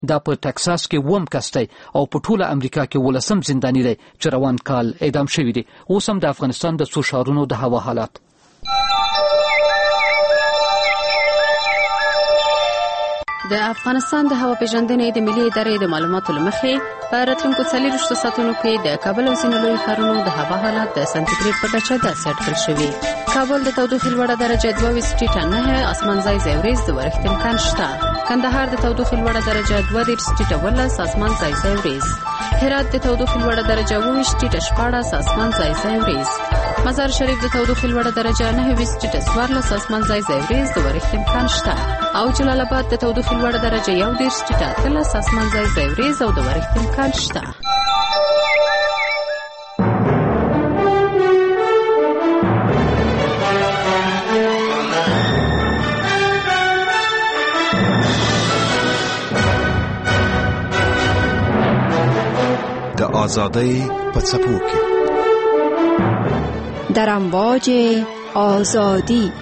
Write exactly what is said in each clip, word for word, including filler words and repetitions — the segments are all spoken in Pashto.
دا په ټکساس کې ووم کس دی او په ټوله امریکا کې ولسم زنداني دی چې روان کال اعدام شوی دی. اوس هم د افغانستان د څو ښارونو د هوا حالات. د افغانستان د هوا پیژندنې د ملي ادارې د معلوماتو له مخې په راتلونکو څلوېښتو ساعتونو کې د کابل او ځینو لویو ښارونو د هوا حالات د سانتیګریډ په کچه داسې اټکل شوي. کابل د تودوخې لوړه درجه دوه ویشت ټیټه نهه، اسمان ځای ځای وریځ د ورښت امکان شته. کندهار د تودوخې لوړه درجه دوه دېرش ټیټه ولس، اسمان ځای ځای وریځ. هرات د تودوخې لوړه درجه اوه ویشت ټیټه شپاړس، اسمان ځای ځای وریځ. مزار شریف د تودوخې لوړه درجه نهه ویشت ټیټه څوارلس، اسمان ځای ځای وریځ د ورښت امکان شته. او جلال آباد د تودوخې لوړه درجه یو دېرش ټیټه اتلس، اسمان ځای ځای وریځ او د ورښت امکان شته. د آزادۍ په څپو کې در امواج آزادی.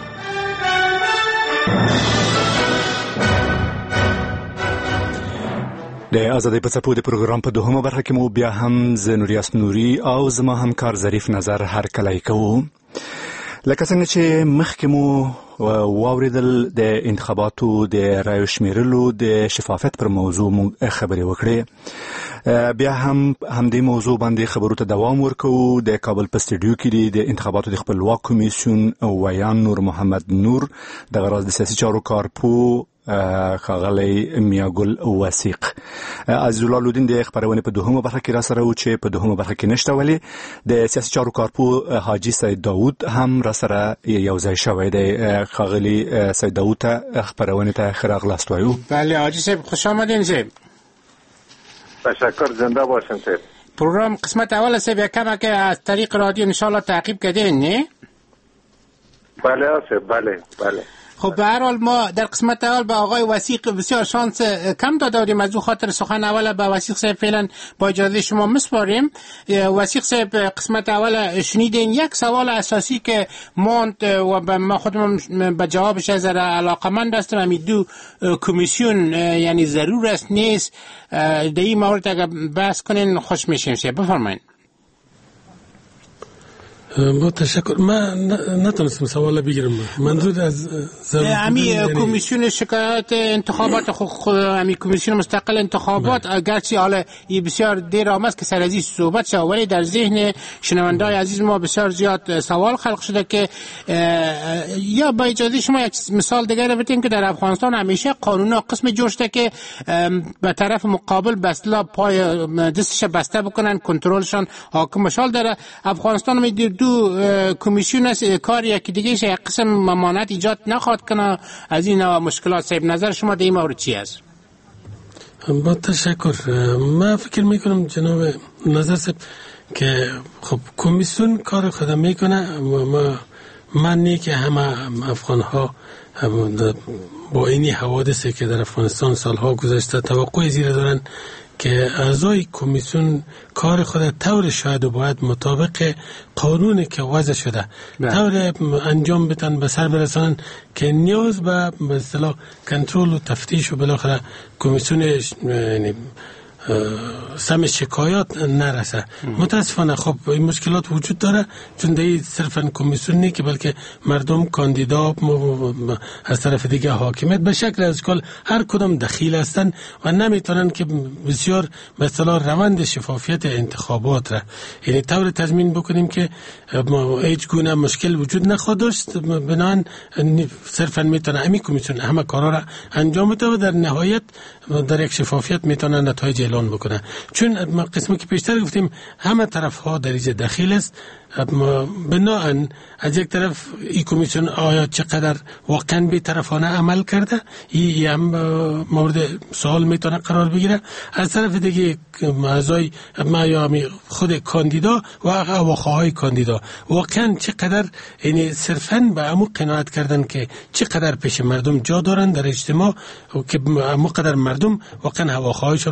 د آزادۍ په څپو د پروګرام په دوهمه برخه کې مو بیا هم ز نوریاس نوري او زما همکار ظریف نظر هر کله کوو. لکه څنګه چې مخکې مو واوریدل د انتخاباتو د رایو شمیرلو د شفافیت پر موضوع مونږ خبرې وکړې. بیا هم همدې موضوع باندې خبرو ته دوام ورکوو. د کابل په سټډیو کې د انتخاباتو د خپلواک کمیسیون ویان نور محمد نور د غراض د سیاسي چارو کارپو ښاغلی میاګل وثیق. عزیز الله لودین د خبرونه په دوهمه برخه کې را سره و چې په دوهمه برخه کې نشته، ولی د سیاسي چارو کارپو حاجی سید داوود هم را سره یو ځای شوی دی. ښاغلی سید داوود ته خبرونه ته خراغ لاست وایو. بله حاجی صاحب خوش آمدین. صاحب تشکر، زنده باشین. صاحب پروگرام قسمت اول صاحب کما که از طریق رادیو ان شاء الله تعقیب کردین نه؟ بله صاحب، بله بله. خب به هر حال ما در قسمت اول به آقای وثیق بسیار شانس کم داده بودیم، از او خاطر سخن اول به وثیق صاحب فعلا با اجازه شما میسپاریم. وثیق صاحب قسمت اول شنیدین یک سوال اساسی که ماند و ما خودم به جوابش از علاقمند هستم. همین دو کمیسیون یعنی ضرور است نیست در این مورد اگر بحث کنین خوش میشیم. صاحب بفرمایید. با تشکر. من نتونستم سوال بگیرم. منظور از امی کمیسیون شکایت انتخابات خود امی کمیسیون مستقل انتخابات اگرچه حالا یه بسیار دیر آمد که سر از این صحبت شد، ولی در ذهن شنونده‌های عزیز ما بسیار زیاد سوال خلق شده که یا با اجازه شما یک مثال دیگر بتیم که در افغانستان همیشه قانونا قسم جور شده که به طرف مقابل به اصطلاح پای دستش بسته بکنن، کنترلشان حاکم بشه. در افغانستان می دو کمیسیون است، کار یکی دیگه شه یک قسم ممانعت ایجاد نخواد کنه از این مشکلات. صاحب نظر شما در این مورد چی است؟ با تشکر. من فکر میکنم جناب نظر صاحب که خب کمیسیون کار خود میکنه و ما من نه که همه افغان ها با اینی حوادثی که در افغانستان سالها گذشته توقع زیر دارن که اعضای کمیسیون کار خود طور شاید و باید مطابق قانونی که وضع شده طور انجام بدن به سر برسانن که نیاز به به اصطلاح کنترل و تفتیش و بالاخره کمیسیون یعنی سم شکایات نرسه. متاسفانه خب این مشکلات وجود داره، چون دیگه صرفا کمیسیون نیست که بلکه مردم کاندیدا از طرف دیگه حاکمیت به شکل از کل هر کدام دخیل هستن و نمیتونن که بسیار به اصطلاح روند شفافیت انتخابات را یعنی طور تضمین بکنیم که هیچ گونه مشکل وجود نخواهد داشت. بنابراین صرفا میتونه همین کمیسیون همه کارا را انجام بده و در نهایت در یک شفافیت میتونه نتایج اعلان بکنه. چون قسمی که پیشتر گفتیم همه طرف ها در اینجا دخیل است. بناهن از یک طرف این کمیسیون آیا چقدر واقعا به طرفانه عمل کرده، این هم مورد سوال میتونه قرار بگیره. از طرف دیگه اعضای ما یا خود کاندیدا و هواخواهای کاندیدا واقعا چقدر یعنی صرفا به امو قناعت کردن که چقدر پیش مردم جا دارن در اجتماع و که امو قدر مردم واقعا هواخواهایشون برشان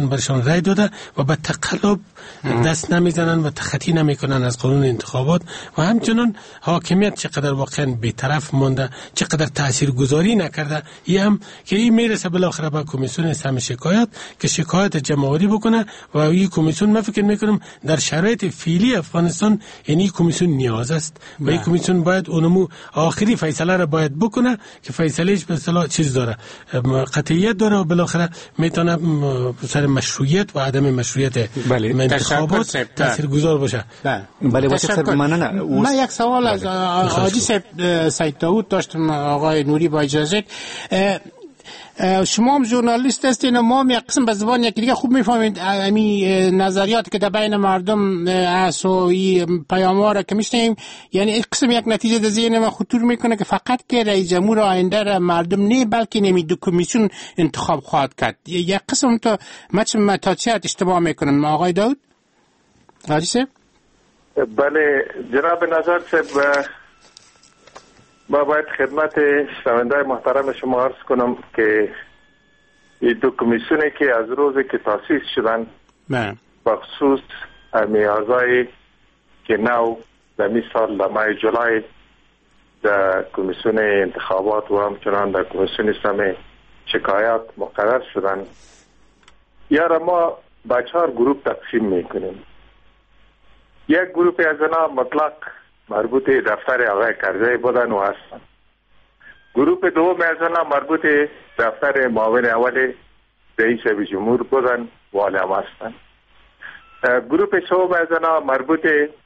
رای داده و به تقلب دست نمیزنن و تخطی نمیکنن از قانون انتخابات و همچنان حاکمیت چقدر واقعا بی‌طرف مانده، چقدر تاثیرگذاری نکرده. این هم که این میرسه بالاخره به کمیسیون سم شکایت که شکایت جمع‌آوری بکنه و این کمیسیون من فکر میکنم در شرایط فعلی افغانستان یعنی کمیسیون نیاز است و این کمیسیون باید اونمو آخری فیصله را باید بکنه که فیصلهش به اصطلاح چیز داره، قطعیت داره و بالاخره میتونه سر مشروعیت و عدم مشروعیت انتخابات تاثیرگذار باشه. بله واسه من نه من یک سوال از حاجی سید داوود داشتم آقای نوری با اجازه. شما هم ژورنالیست هستین و ما هم یک قسم به زبان یک دیگه خوب میفهمید امی نظریات که در بین مردم هست و این پیام‌ها را که میشنیم، یعنی یک قسم یک نتیجه در ذهن من خطور میکنه که فقط که رئیس جمهور آینده را مردم نه بلکه نمی دو کمیسیون انتخاب خواهد کرد. یک قسم تا ما تا چه اشتباه میکنن آقای داوود؟ حاجی صاحب؟ بله جناب نظر صاحب، ما باید خدمت شنونده محترم شما عرض کنم که این دو کمیسیونی که از روزی که تاسیس شدن بخصوص امی اعضای که نو در می سال در ماه جولای در کمیسیون انتخابات و همچنان در کمیسیون سم شکایات مقرر شدن، یارا ما به چهار گروه تقسیم میکنیم. یک گروه از اینا مطلق مربوط دفتر آقای کرزی بودن و هستن. گروه دوم از اینا مربوط دفتر معاون اول رئیس جمهور بودن و حالا هم هستن. گروه سوم از اینا مربوط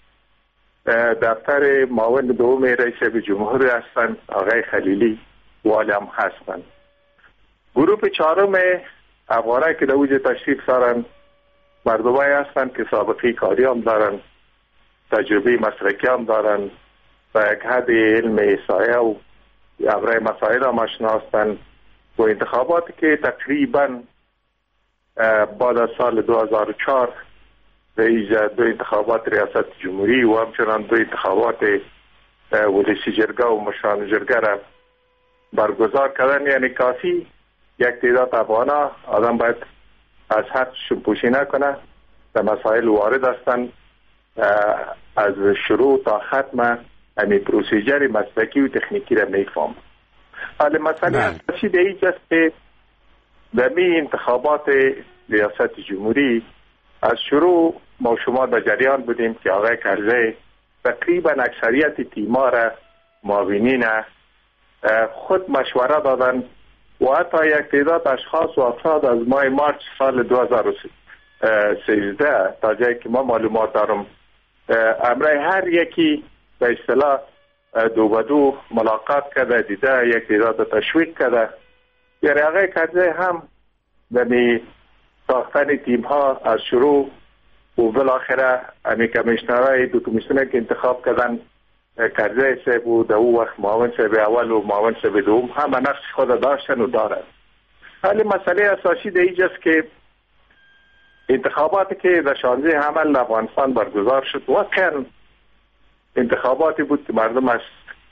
دفتر معاون دوم رئیس جمهور هستن آقای خلیلی و حالا هم هستن. گروه چهارم افغانایی که در اوج تشریف دارن مردمایی هستن که سابقه کاری هم دارن، تجربه مسلکی هم دارن و یک حد علم سایه و ابرای مسائل هم آشنا هستن و انتخاباتی که تقریبا بعد از سال دو هزار و چهار دو انتخابات ریاست جمهوری و همچنان دو انتخابات ولسی جرگه و مشران جرگه را برگزار کردن، یعنی کافی یک تعداد افغانا آدم باید از حدشون پوشی نکنه و مسائل وارد هستن از شروع تا ختم همی پروسیجر مسلکی و تکنیکی را میفهم. حال مسئله اساسی در اینجا است که در می انتخابات ریاست جمهوری از شروع ما شما در جریان بودیم که آقای کرزی تقریبا اکثریت تیما را معاونین خود مشوره دادن و حتی یک تعداد اشخاص و افراد از ماه مارچ سال دو هزار و سیزده تا جایی که ما معلومات دارم امرای هر یکی به اصطلاح دو به دو ملاقات کرده، دیده، یک تعداد تشویق کرده. یعنی آقای کرزی هم دمی ساختن تیم ها از شروع و بالاخره امی کمیشنرهای دو کمیسیون که انتخاب کردن کرزی صاحب و در او وقت معاون صاحب اول و معاون صاحب دوم همه نقش خود داشتن و دارن. ولی مسئله اساسی در اینجاست که انتخاباتی که در شانزده حمل افغانستان برگزار شد واقعا انتخاباتی بود که مردم از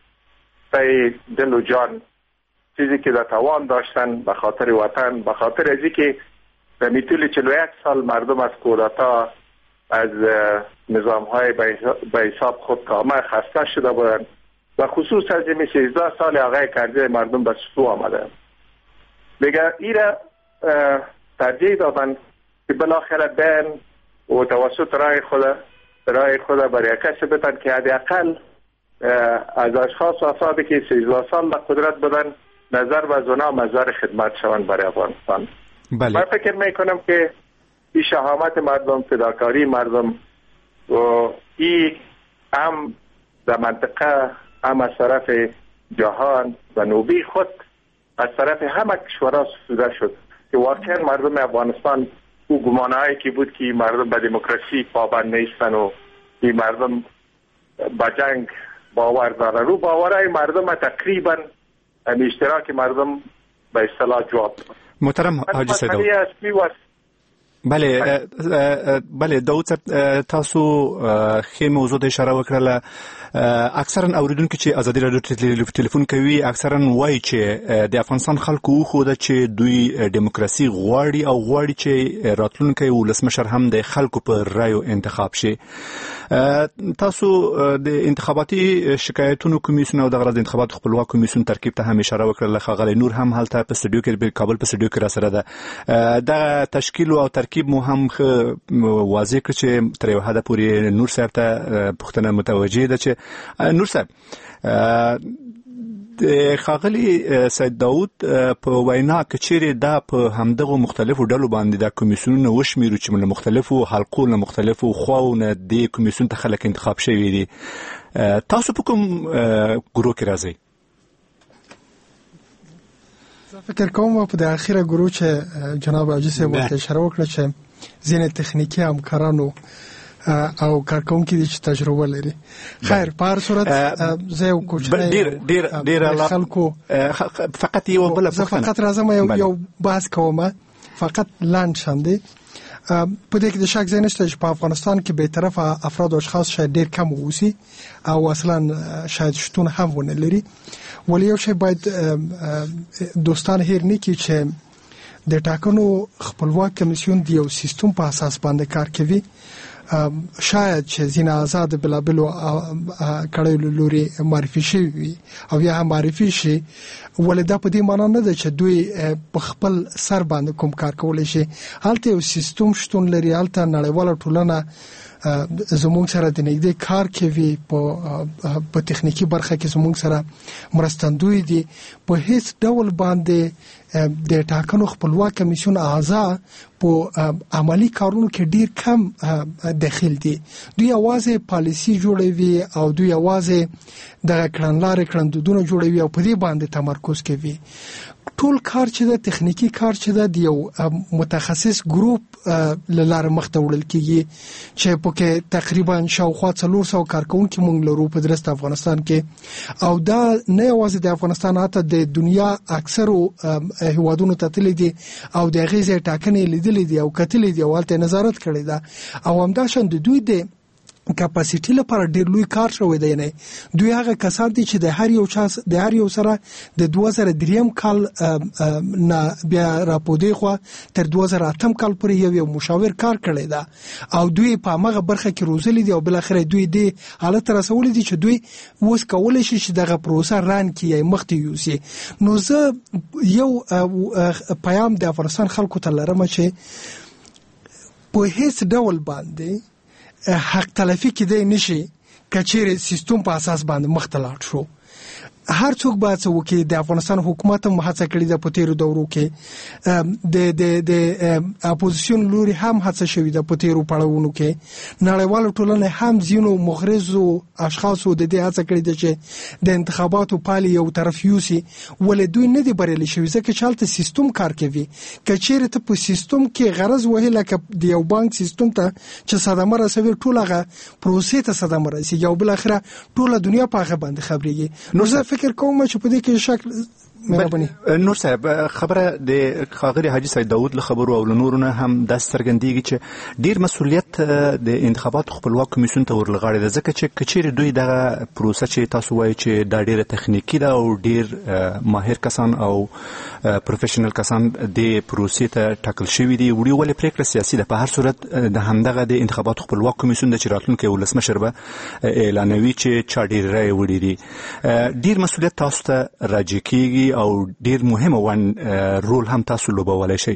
دل و جان چیزی که در توان داشتن به خاطر وطن، به خاطر ازی که در میطول چهل و یک سال مردم از کودتا از نظام های به حساب خود کامه خسته شده بودن و خصوص از این سیزده سال آقای کرزی مردم به سطوح آمده. دیگر ای را ترجیح دادن که بالاخره بین و توسط رای خود رای خود برای کسی بتن که حداقل از اشخاص و افرادی که سیزده سال در قدرت بدن نظر و زنا مظهر خدمت شوند برای افغانستان. بله. من فکر میکنم که این شهامت مردم، فداکاری مردم و این هم در منطقه هم از طرف جهان و نوبی خود از طرف همه کشورها ستوده شد که واقعا مردم افغانستان او گمانهایی که بود که مردم به دموکراسی پابند نیستن و این مردم به جنگ باور دارن، رو باورهای مردم تقریبا اشتراک مردم به اصطلاح جواب. محترم حاجی سید داوود، بله بله داود تاسو خې موضوع ته اشاره وکړه. اکثرا اوریدونکو چې ازادي رادیو ټلیفون کوي اکثرا وایي چې د افغانستان خلکو خو د چې دوی دیموکراسي غواړي او غواړي چې راتلونکي ولسمشر هم د خلکو په رایو انتخاب شي. تاسو د انتخاباتي شکایتونو کمیسیون او د غرض انتخابات خپلواک کمیسیون ترکیب ته هم اشاره وکړه. خغلی نور هم هلته په استودیو کې په کابل په استودیو کې را سره ده. د تشکیل او ترکیب مو هم واضح کړ چې تر یو حد پورې نور صاحب ته پوښتنه متوجه ده چې نور صاحب د خغلی سید داود په وینا کې چیرې دا په همدغه مختلفو ډلو باندې د کمیسیونونو وشمیرو چې من مختلفو حلقو نه مختلفو خواونه د کمیسیون ته خلک انتخاب شوي دي. تاسو په کوم ګروه کې راځئ؟ زه فکر کوم په د اخیره ګروه چې جناب حاجي صاحب ورته اشاره وکړه چې ځینې تخنیکي همکارانو او کارکونکي دي چې تجربه لري. خیر په هر صورت زه یو کوچنی ډیر ډیر ډیر خلکو فقط یو بل زه فقط راځم یو یو بحث کوم فقط لاند شم دي. په دې کې د شک ځای نشته چې په افغانستان کې به طرفه افراد او اشخاص شاید ډیر کم اوسي او اصلا شاید شتون هم ونه لري. ولی یو شی باید دوستان هیر نه کی چې د ټاکنو خپلواک کمیسیون دی یو سیستم په اساس باندې کار کوي. شاید چې ځینې آزاد بلابلو کړیو لوري معرفي شي او یا هم معرفي شي ولې دا په دې معنی نه ده چې دوی په خپل سر باندې کوم کار کولی شي. هلته یو سیستم شتون لري. هلته نړیواله ټولنه زموږ سره د نږدې کار کوي په په تخنیکی برخه کې زموږ سره مرستندوی دي. په هیڅ ډول باندې د ټاکنو خپلواک کمیسیون اعضا په عملی کارونو کې ډیر کم داخل دي. دوی اوازه پالیسی جوړوي او دوی اوازه د کړنلارې کړندودونه جوړوي او په دې باندې تمرکز کوي. ټول کار چې د تخنیکی کار چې د یو متخصص ګروپ لاره مخ ته وړل کیږي چې په کې تقریبا شاوخوا څلور سوه کارکونکي مونږ لرو په درست افغانستان کې. او دا نه یوازې د افغانستان حتی د دنیا اکثرو هیوادونو ته تللی دي او د هغې ځای ټاکنې لیدلې دي او کتلې دي او هلته نظارت کړی ده او همداشان د دوی د کپاسټي لپاره ډیر لوی کار شوی دی. نه دوی هغه کسان دي چې د هر یو چا د هر یو سره د دوه زره دریم کال نه بیا راپودې خو تر دوه زره اتم کال پورې یو یو مشاور کار کړی دا او دوی په هغه برخه کې روزلي دي او بل اخر دوی د حالت رسولي دي چې دوی اوس کولای شي چې دغه پروسه ران کیي مخته یوسي. نو زه یو پیام د افغانستان خلکو ته لرم چې په هیڅ ډول باندې حق تلفی کېدای نشي کچېره سیستم په اساس باندې مختلط شو. هر څوک باید څه وکړي. د افغانستان حکومت هم هڅه کړې ده په تیرو دورو کې د د د اپوزیشن لوري هم هڅه شوې ده په تیرو پړاوونو کې. نړیواله ټولنه هم ځینو مغرضو اشخاصو د دې هڅه کړې ده چې د انتخاباتو پالي یو طرف یوسي ولې دوی نه دي بریالي شوي ځکه چې هلته سیستم کار کوي. کچېره ته په سیستم کې غرض وهي لکه د یو بانک سیستم ته چې صدمه رسوي ټول هغه پروسې ته صدمه رسي او بل اخره ټوله دنیا په هغه باندې خبرېږي. نو زه فکر کوم چې په دې کې شکل مهرباني. نور صاحب خبره د خاغلی حاجي سید داود له خبرو او نورونه هم د سترګندېږي چې ډیر مسؤلیت د انتخابات خپلواک کمیسیون ته ورلغاړي ده ځکه چې کچېره دوی دغه پروسه چې تاسو وایي چې دا ډیره تخنیکی ده او ډیر ماهر کسان او پروفیشنل کسان د پروسې ته ټاکل شوي دي وړي ولې پریکړه سیاسي ده. په هر صورت د همدغه د انتخابات خپلواک کمیسیون د چې راتلونکي ولسمشر به اعلانوي چې چا ډیر رای وړي دي. ډیر مسؤلیت تاسو ته راجع کیږي او ډیر مهمه ون رول هم تاسو لوبولای شئ.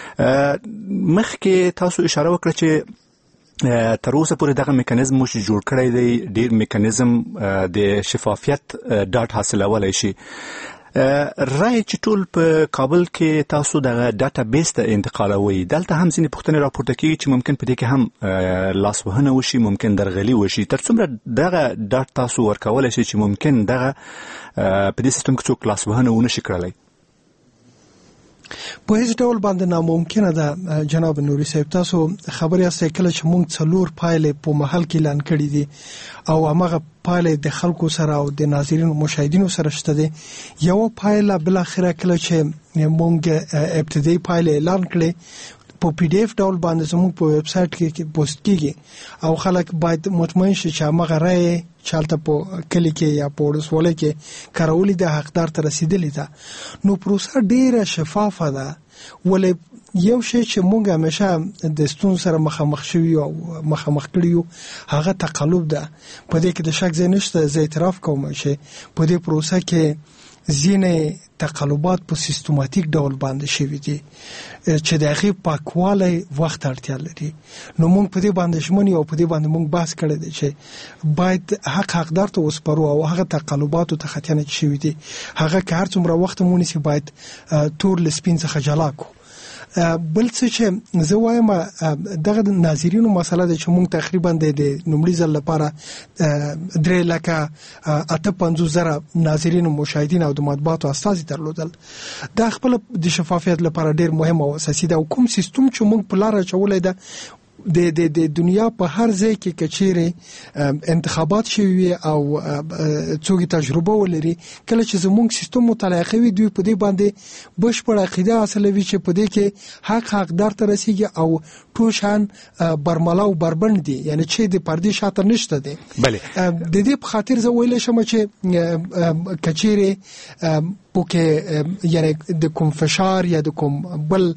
مخکې تاسو اشاره وکړه چې تر اوسه پورې دغه میکانیزم مو چې جوړ کړی دی ډیر میکانیزم د شفافیت ډاټ حاصلولای شي. رای چې ټول په کابل کې تاسو دغه ډاټا بیس ته انتقالوي دلته هم ځینې پوښتنې راپورته کیږي چې ممکن په دې کې هم لاسوهنه وشي ممکن درغلي وشي. تر څومره دغه ډاټ تاسو ورکولای شي چې ممکن دغه په دې سیستم کې څوک لاسوهنه ونه شي کړلی؟ په هیڅ ډول باندې ناممکنه ده جناب نوري صاحب. تاسو خبرې یاستئ کله چې موږ څلور پایلې په محل کې اعلان کړي دي او هغه پایلې د خلکو سره او د ناظرینو مشاهدینو سره شته دي. یو پایله بل اخره کله چې موږ ابتدایي پایلې اعلان کړې په پی ډی اف ډول باندې زموږ په ویب سټ کې پوسټ کیږي او خلک باید مطمئن شي چې هغه رائے چالت په کلی کې یا په ولسوالۍ کې کارولې د حقدار ته رسیدلې ده. نو پروسه ډیره شفافه ده. ولې یو شی چې مونږ همیشه د ستون سره مخامخ شوی او مخامخ کړیو هغه تقلب ده. په دې کې د شک ځای نشته. زه اعتراف کوم چې په دې پروسه کې ځینې تقلبات په سیستماتیک ډول باندې شوي دي چې د هغې پاکوالی وخت اړتیا لري. نو موږ په دې باندې ژمن یو او په دې باندې موږ بحث کړی دی چې باید حق حقدار ته وسپارو او هغه تقلباتو ته ختیانه شوي دي هغه که هر څومره وخت مو ونیسي باید تور له سپین څخه جلا کړو. بل څه چې زه وایم دغه ناظرینو مسله ده چې موږ تقریبا د لومړي ځل لپاره درې لکه اته پنځوس زره ناظرین او مشاهدین او د مطبوعاتو استازي درلودل. دا خپل د شفافیت لپاره ډیر مهم او اساسي ده. کوم سیستم چې موږ په لار اچولای ده د د د دنیا په هر ځای کې کچېره انتخابات شوي او څوګي تجربه ولري کله چې زموږ سیستم مطالعه کوي دوی په دې باندې بشپړ عقیده اصلوي چې په دې کې حق حقدار ته رسیږي او ټوشان برملا او بربند دي یعنی چې د پردي شاته نشته دي. بله د دې په خاطر زه ویل شم چې کچېره پوکې یعنی د کوم فشار یا د کوم بل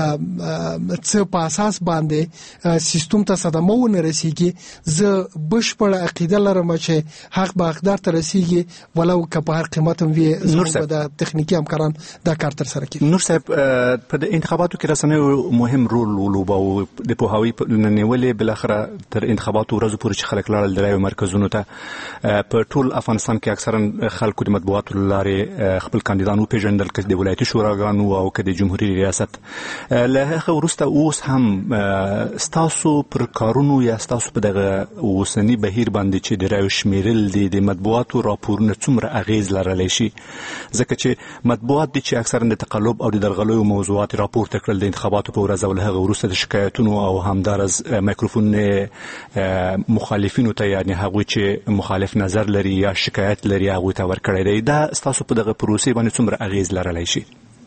څه په اساس باندې سیستم ته صدمه ونه رسیږي زه بشپړ عقیده لرم چې حق به حقدار ته رسیږي ولو که په هر قیمت هم وي زموږ د تخنیکی همکاران دا کار تر سره کوي. نور صاحب په انتخاباتو کې رسنیو مهم رول ولوباو د پوهاوی ننولې بل اخره تر انتخاباتو ورځو پورې چې خلک لاړل درایو مرکزونو ته په ټول افغانستان کې اکثرا خلکو د مطبوعاتو لارې خپل کاندیدانو پیژندل که د ولایتي شوراګانو او که د جمهوریت ریاست له هغه وروسته اوس هم ستاسو پر کارونو یا ستاسو په دغه اوسنی بهیر باندې چې د رایو شمیرل دي د مطبوعاتو راپورونه څومره اغیز لرلی شي ځکه چې مطبوعات دي چې اکثرا د تقلب او د درغلیو موضوعات راپورته کړل د انتخاباتو په ورځ او له هغه وروسته د شکایتونو او همدارز میکروفون مخالفینو ته یعنی هغوی چې مخالف نظر لري یا شکایت لري هغوی ته ورکړی دی. دا ستاسو په دغه پروسې باندې څومره اغیز لرلی شي؟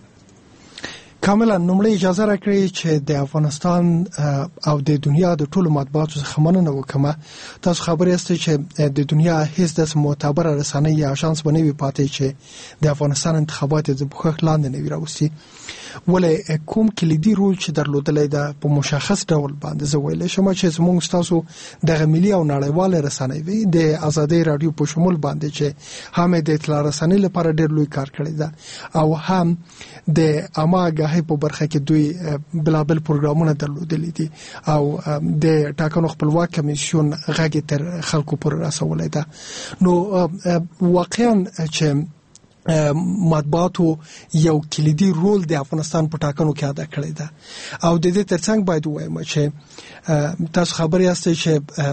کاملا نومړی اجازه راکړئ چې د افغانستان او د دنیا د ټولو مطبوعاتو څخه مننه وکړم. تاسو خبر یاست چې د دنیا هیڅ داسې معتبره رسنۍ یا اژانس به نه وي پاتې چې د افغانستان انتخابات د پوښښ لاندې نه وي راوستي. ولې کوم کلیدي رول چې درلودلی ده په مشخص ډول باندې زه ویلی شم چې زموږ ستاسو دغه ملي او نړیوالې رسنۍ وي د ازادۍ راډیو په شمول باندې چې هم د اطلاع رسنۍ لپاره ډېر لوی کار کړی ده او هم د عامه آګاهۍ په برخه کې دوی بلابل پروګرامونه درلودلي دي او د ټاکنو خپلواک کمیسیون غږ تر خلکو پورې رسولی ده. نو واقعا چې مطبوعاتو یو کلیدي رول د افغانستان په ټاکنو کې ادا کړی ده او د دې ترڅنګ باید وایم چې تاسو خبر یاست چې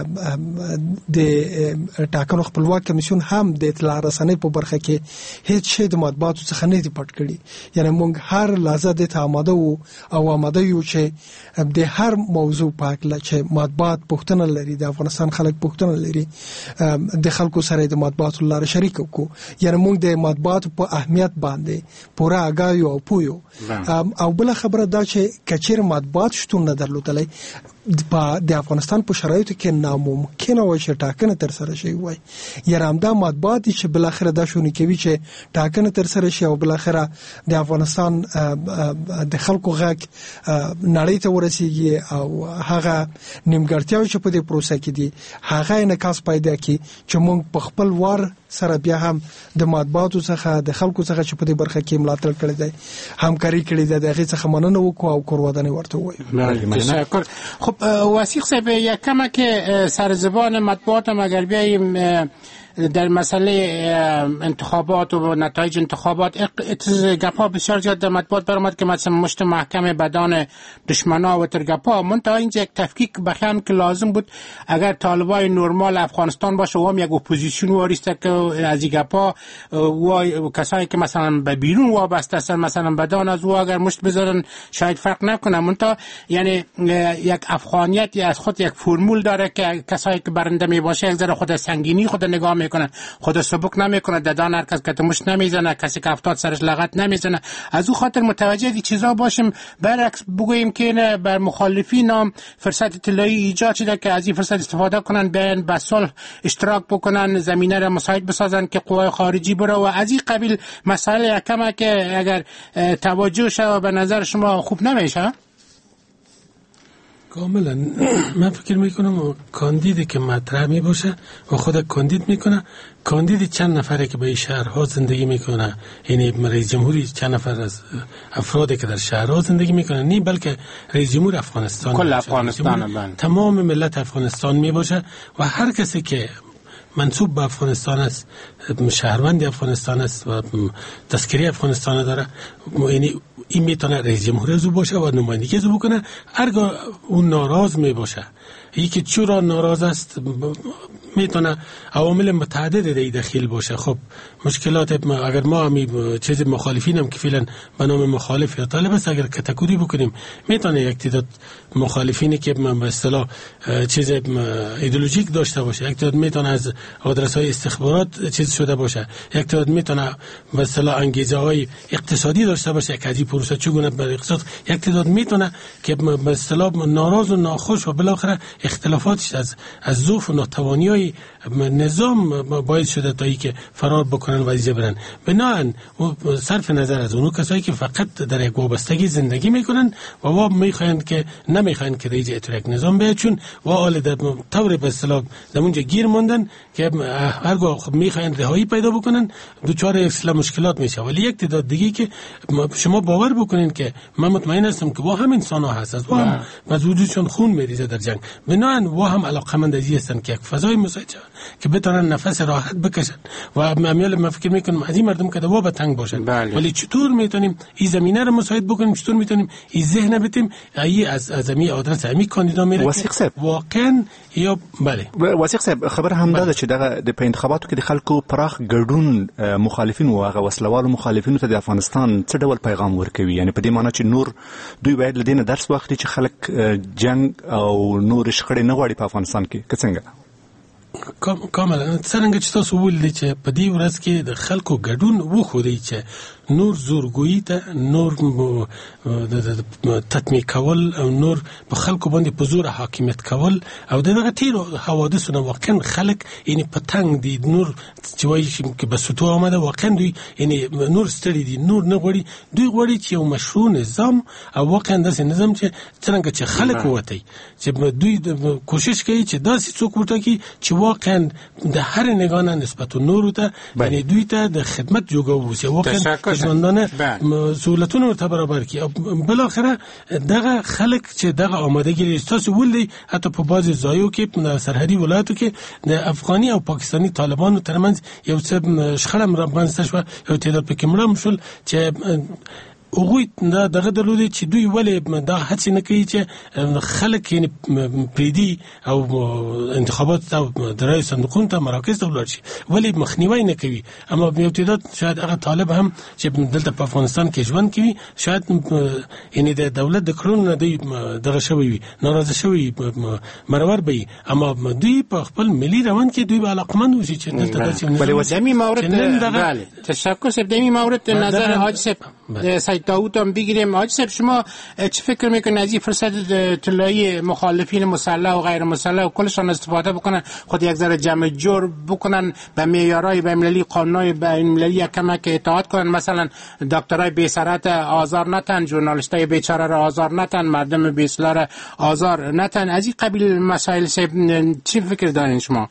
د ټاکنو خپلواک کمیسیون هم د اطلاع رسنۍ په برخه کې هیڅ شی د مطبوعاتو څخه نه دی پټ کړی. یعنی موږ هر لحظه د آماده وو او آماده یو چې د هر موضوع په اړه چې مطبوعات پوښتنه لري د افغانستان خلک پوښتنه لري د خلکو سره د مطبوعاتو لاره شریک وکړو. یعنی موږ د مطبوعات په اهمیت باندې پوره آگاهی او پویو او بل خبره دا چې کچیر مطبوعات شتون نه درلودلای په د افغانستان په شرایطو کې ناممکن و چې ټاکنه تر سره شي وای. یاره همدا مطبوعات چې بل اخر دا شونې کوي چې ټاکنه تر سره شي او بل اخر د افغانستان د خلکو غږ نړۍ ته ورسیږي او هغه نیمګړتیاوې چې په دې پروسه کې دي هغه انعکاس پیدا کوي چې موږ په خپل وار سره بیا هم د مطبوعاتو څخه د خلکو څخه چې په دې برخه کې ملاتړ کړی دی همکاري کړې ده د هغې څخه مننه وکړو او کورودنې ورته ووایو. تشکر. خب وثیق صاحب یک کمک سرزبان مطبوعات هم اگر بیاییم در مسئله انتخابات و نتایج انتخابات گپا بسیار زیاد در مطبوعات برآمد که مثلا مشت محکم بدان دشمنا و تر گپا منتها اینجا یک تفکیک بخیام که لازم بود اگر طالبای نرمال افغانستان باشه و هم یک اپوزیسیون واریسته که از گپا و کسایی که مثلا به بیرون وابسته هستن مثلا بدان از و اگر مشت بذارن شاید فرق نکنه منتها یعنی یک افغانیت از خود یک فرمول داره که کسایی که برنده می باشه یک ذره خود سنگینی خود نگاه نمیکنن، خود سبک نمیکنه، ددان هر کس کتموش نمیزنه، کسی که افتاد سرش لغت نمیزنه. از او خاطر متوجه دی چیزا باشیم، برعکس بگوییم که بر مخالفین هم فرصت طلایی ایجاد شده که از این فرصت استفاده کنن، بیان به صلح اشتراک بکنن، زمینه را مساعد بسازن که قوای خارجی بره و از این قبیل مسائل کمه که اگر توجه شد به نظر شما خوب نمیشه؟ کاملا من فکر میکنم کاندیدی که مطرح می باشه و خود کاندید میکنه، کاندیدی چند نفره که به شهرها زندگی میکنه، یعنی رئیس جمهوری چند نفر از افرادی که در شهرها زندگی میکنه، نه بلکه رئیس جمهور افغانستان، کل افغانستان، تمام ملت افغانستان می باشه و هر کسی که منصوب به افغانستان است، شهروند افغانستان است و تذکره افغانستان داره، یعنی این میتونه رئیس جمهور از او باشه و نمایندگی از او بکنه. هرگاه اون ناراض می باشه، یکی چرا ناراض است، میتونه عوامل متعدد در داخل باشه. خب مشکلات اگر ما همی چیز مخالفین هم که فعلا به نام مخالف یا طالب است، اگر کتگوری بکنیم میتونه یک تعداد مخالفینی که به اصطلاح چیز ایدئولوژیک داشته باشه، یک تعداد میتونه از آدرس‌های استخبارات چیز شده باشه، یک تعداد میتونه به اصطلاح انگیزه‌های اقتصادی داشته باشه که از این پروسه چگونه بر اقتصاد، یک تعداد میتونه که به اصطلاح ناراض و ناخوش و بالاخره اختلافاتش از از ضعف و ناتوانی‌های نظام باعث شده تا اینکه فرار بکنن و از برن. بنابراین صرف نظر از اونو کسایی که فقط در یک وابستگی زندگی میکنن و وا میخواین که نمیخواین که رئیس اتریک نظام بیاد، چون و حال در طور به اصطلاح در اونجا گیر موندن که هرگاه میخواین رهایی پیدا بکنن دوچار اصلا مشکلات میشه. ولی یک تعداد دیگه که شما باور بکنین که من مطمئن هستم که با هم انسان ها هست، با هم از وجودشون خون میریزه در جنگ، بنابراین و هم علاقمند از این هستن که یک فضای مساعد که بتونن نفس راحت بکشن و امیال من فکر میکنم از این مردم که دوا به تنگ باشن. بله. ولی چطور میتونیم این زمینه رو مساعد بکنیم، چطور میتونیم این ذهن بدیم ای از از می آدرس امی کاندیدا میره واقعا یا بله. وثیق صاحب خبر هم داده چې دغه د انتخاباتو کې د خلکو پراخ ګډون مخالفین او هغه وسلوال مخالفینو ته د افغانستان څه ډول پیغام ورکوي، یعنی په دې معنی چې نور دوی باید لدینه درس واخلي چې خلک جنگ او نور شخړې نه غواړي په افغانستان کې که څنګه؟ کاملا څنګه چې تاسو ویل چې په دې ورځ کې د خلکو ګډون وخوري چې نور زورګویی ته، نور تطمیع کول او نور په خلکو باندې په زور حاکمیت کول او دغه تیرو حوادثونه واقعا خلک یعنی په تنگ دي، نور چې وایي چې به سوتو آمده واقعا دوی یعنی نور ستړي دي، نور نه غواړي، دوی غواړي چې یو مشروع نظام او واقعا داسې نظام چې څنګه چې خلک ووتی چې دوی کوشش کوي چې داسې څوک وټاکي چې واقعا د هر نگاه نسبت نور ته یعنی دوی ته د خدمت جوګه ووسی، واقعا ژوندانه سہولتونه ته برابر کی. بالاخره دغه خلک چې دغه آمادګي تاسو ولې حتی په بعض ځایو کې سرحدي ولایتو کې د افغاني او پاکستاني طالبانو ترمنځ یو څه شخړه رامنځته شوه، یو تعداد پکې مړه شول چې اوغوی دا دغه درلودي چې دوی ولې دا هڅه نه کوي چې خلک یې پریدي او انتخابات او درای صندوقونو ته مراکز ته ولاړ شي، ولې مخنیوي نه کوي. اما یو تعداد شاید هغه طالب هم چې دلته په افغانستان کې ژوند کوي شاید یعنی د دولت د کړنو نه دی دغه شوی وي، ناراضه شوی مرور به، اما دوی په خپل ملي روان کې دوی علاقمند وشي چې دلته داسې بله دمی مورد بله تشکر سب دمی مورد نظر حاج سب سید داوود هم بگیریم. حاج صاحب شما چه فکر میکنید از این فرصت طلایی مخالفین مسلح و غیر مسلح و کلشان استفاده بکنن، خود یک ذره جمع جور بکنن به معیارهای بین‌المللی، قانونهای بین‌المللی کمک اطاعت کنن، مثلا دکترای بی‌سرعت آزار نتن، ژورنالیستای بیچاره را آزار نتن، مردم بی‌سلاح را آزار نتن، از این قبیل مسائل چی فکر دارین شما؟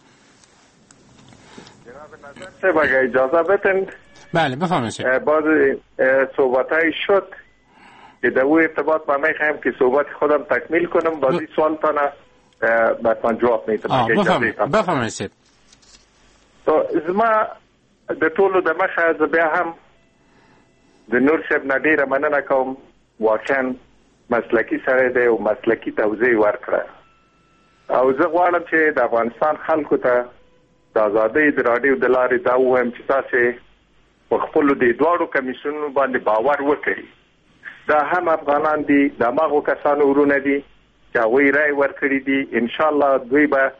جناب نظر صاحب اگه اجازه بدین بله بفرمایید. باز صحبتای شد که در او ارتباط ما میخوایم که صحبت خودم تکمیل کنم، باز این سوال تانه بطمان جواب میتونم. بفرمایید. تو زما در طولو در مخه بیا هم در نور صاحب ندیر مننه کوم، واقعا مسلکی سره ده و مسلکی توضیح ورکره او زه غواړم چې د افغانستان خلکو ته د ازادۍ د راډیو د لارې دا ووایم چې تاسې په خپلو د دواړو کمیسیونونو باندې باور وکړي. دا هم افغانان دي، د هماغو کسانو ورونه دي چې هغوی رای ورکړي دي. انشاءالله دوی به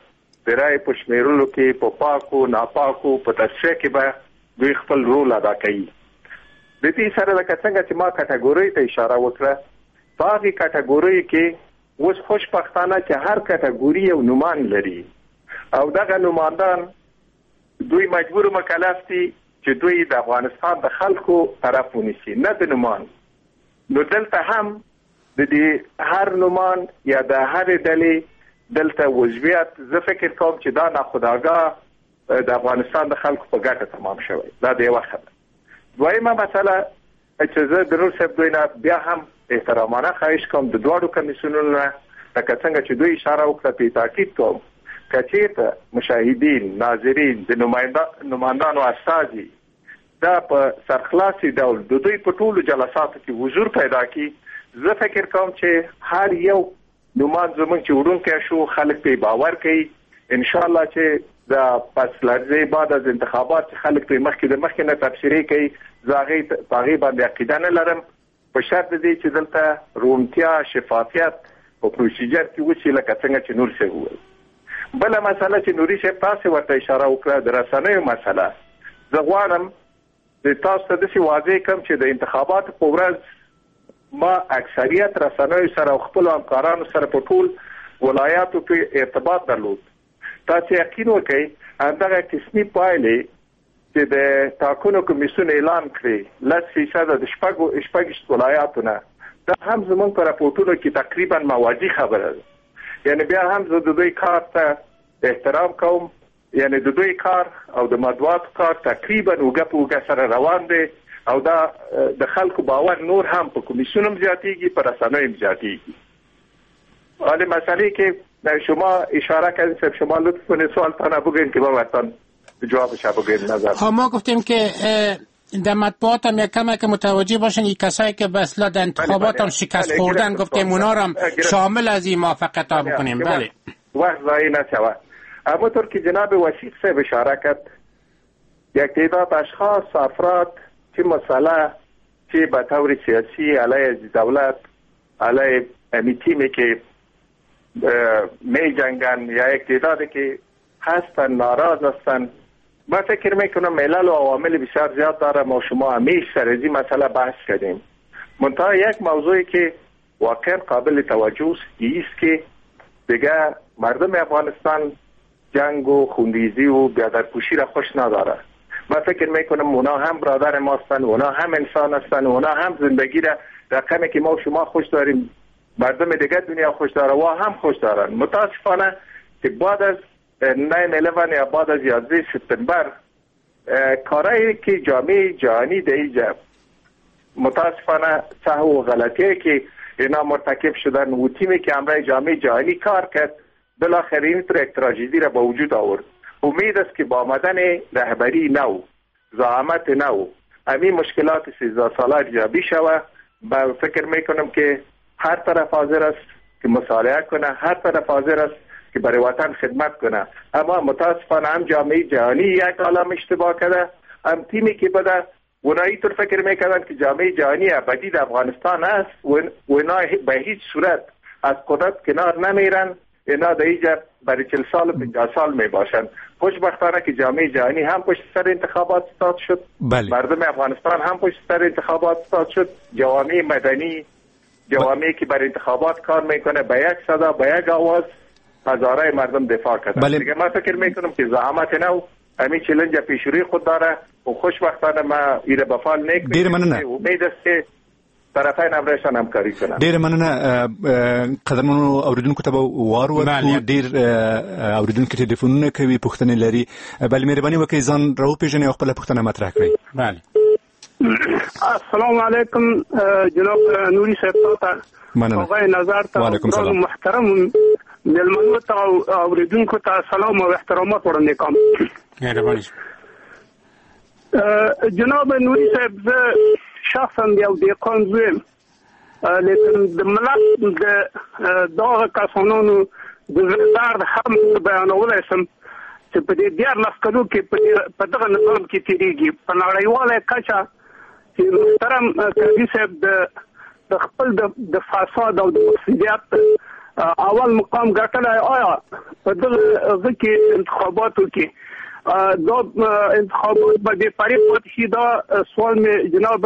د رای په شمیرلو کې په پاکو ناپاکو په تصفیه کې به دوی خپل رول ادا کوي. د دې سره لکه څنګه چې ما کټګوري ته اشاره وکړه، په هغه کټګوري کې اوس خوشبختانه چې هر کټګوري یو نومان لري او دغه نمایندان دوی مجبور مکلف دي چې دوی د افغانستان د خلکو طرف ونیسي، نه د نومان. نو دلته هم د دې هر نومان یا د هر ډلې دلته وضعیت زه فکر کوم چې دا ناخودآګاه د افغانستان د خلکو په ګټه تمام شوی. دا د یوه خبره. دویمه مسله چې زه د نور صاحب دوی نه بیا هم احترامانه خواهش کوم د دواړو کمیسیونونو نه، لکه څنګه چې دوی اشاره وکړه، په تاکید کوم که چېرته مشاهدین، ناظرین، د نمایندانو استازي دا په سرخلاصي ډول د دوی په ټولو جلساتو کې حضور پیدا کړي، زه فکر کوم چې هر یو نومان زمونږ چې وړونکی شو خلک پې باور کوي. انشاءالله چې د پس لرزې بعد از انتخابات چې خلک پې مخکې د مخکې نه تبصرې کوي، زه هغې په هغې باندې عقیده نه لرم، په شرط دی چې دلته روڼتیا، شفافیت په پروسیجر کې وشي لکه څنګه چې نور صاحب وویل. بله مسله چې نوري صاحب تاسې ورته اشاره وکړه، د رسنیو مسله، زه غواړم د تاسو ته داسې واضح کړم چې د انتخاباتو په ورځ ما اکثریت رسنیو سره او خپلو همکارانو سره په ټول ولایاتو کې ارتباط درلود. تاسو یقین وکړئ همدغه قسمي پایلې چې د ټاکنو کمیسیون اعلان کړې لس فیصده د شپږو شپږ ولایاتو نه، دا هم زموږ په راپورټونو کې تقریبا موازي خبره ده. یعنی بیا هم زه د دوی کار ته احترام کوم، یعنی د دوی کار او د مطبوعاتو کار تقریبا اوږه په اوږه سره روان دی او دا د خلکو باور نور هم په کمیسیون هم زیاتیږي، په رسنیو هم زیاتیږي. حالا مسئله که شما اشاره کردید صاحب، شما لطف کنید سوال تان بگوین که ما وقتان جوابش بگوین نظر. ها ما گفتیم که در مطبوعات هم یک کمه که متوجه باشن این کسایی که به اصلا در انتخابات هم شکست خوردن، گفتیم اونا هم شامل از این موافقت ها بکنیم. بله وقت ضایع نشود. اما طور که جناب وسیق صاحب اشاره کرد، یک تعداد اشخاص، افراد که مسئله که به طور سیاسی علیه دولت، علیه امی تیمی که می جنگن یا یک تعدادی که هستن ناراض هستن، من فکر میکنم ملل و عوامل بسیار زیاد داره. ما شما همیشه سر از این مسئله بحث کردیم. منتها یک موضوعی که واقعا قابل توجه است که دیگه مردم افغانستان جنگ و خونریزی و بیادرپوشی را خوش نداره. من فکر میکنم اونا هم برادر ما هستن، اونا هم انسان هستن، اونا هم زندگی را رقمی که ما شما خوش داریم مردم دیگه دنیا خوش داره و هم خوش دارن. متاسفانه که بعد از نه الیون یا بعد از یازده سپتامبر کارهایی که جامعه جهانی در اینجا متاسفانه سهو و غلطی که اینا مرتکب شدن و تیمی که امرای جامعه جهانی کار کرد بالاخره این طور یک تراژدی را با وجود آورد. امید است که با آمدن رهبری نو، زعامت نو، همین مشکلات سیزده ساله جابی شود. با فکر میکنم که هر طرف حاضر است که مصالحه کنه، هر طرف حاضر است که برای وطن خدمت کنه. اما متاسفانه هم جامعه جهانی یک عالم اشتباه کرده، هم تیمی که بده اونا اینطور فکر میکردن که جامعه جهانی ابدی در افغانستان است و اونا به هیچ صورت از قدرت کنار نمیرن، اینا در اینجا برای چل سال و پنجاه سال می باشن. خوشبختانه که جامعه جهانی هم پشت سر انتخابات استاد شد. بله. مردم افغانستان هم پشت سر انتخابات استاد شد. جوامع مدنی، جوامعی که برای انتخابات کار میکنه به یک صدا، به یک آواز از آرای مردم دفاع کردن. بله. دیگه من فکر میکنم که زعامت نو همین چلنج پیشروی خود داره و خوشبختانه ما ایره بفال نیک دیر مننه. امید است که طرفین امرشان همکاری کنن. ډیر مننه قدرمنو اوریدونکو ته وار ورکو. ډیر اوریدونکو ټلیفونونه کوي، پوښتنې لري. بل مهرباني وکړئ ځان راو پیژنئ او خپل پوښتنه مطرح کړئ. بله. السلام علیکم جناب نوري صاحب ته مننه. نظر ته محترم ملمنو ته اوریدونکو ته سلام او احترامات وړاندې کوم. مهرباني. جناب نوري صاحب زه شخصا یو دهقان زویم، لیکن د ملت د دغه کسانو د درد هم بیانولی شم چې په دې دیارلس کلو کې په دغه نظام کې تېرېږي. په نړیواله کچه چې محترم قاضي صاحب د خپل د فساد او د مفسدیت اول مقام ګټلای آیا په دغه کې انتخاباتو کې دا انتخابات به بې پرې پاتې شي؟ دا سوال مې جناب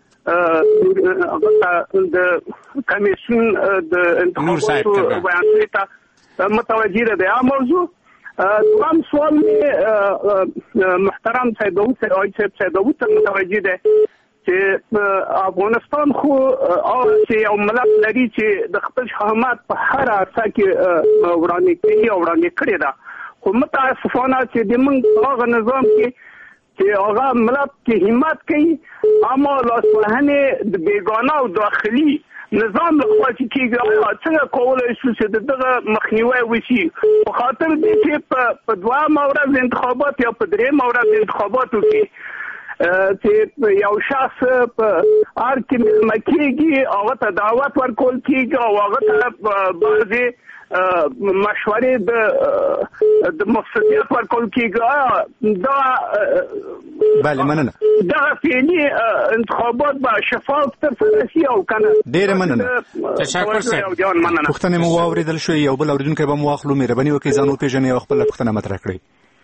د کمیسیون د انتخاباتو بیانوي ته متوجه ده. دا موضوع دوام سوال مې محترم سید داود سید داود ته متوجه ده چې افغانستان خو او چې یو ملت لري چې د خپل شهامت په هر عرصه کې وړاندې کوي او وړاندې کړی ده، خو متاسفانه چې د موږ هغه نظام کې چې هغه ملت کې همت کوي اما لاسوهنې د بیگانه او داخلي نظام لخوا چې کېږي څنګه کولی شو چې دغه مخنیوی وشي په خاطر دې چې په دویمه ورځ انتخابات یا په درېیمه ورځ انتخاباتو کې چې یو شخص په هر کې مېلمه کېږي هغه ته دعوت ورکول کېږي او هغه ته بعضې مشورې د د مفسدیت ورکول کېږي. دا بله مننه دغه فعلي انتخابات به شفاف ترسره شي او کنه. ډېره مننه. تشکر صاحب. پوښتنې مو واورېدل شوې، یو بل اورېدونکی به مو واخلو. مهرباني وکړئ ځان وپېژنئ او خپله پوښتنه مطرح کړئ.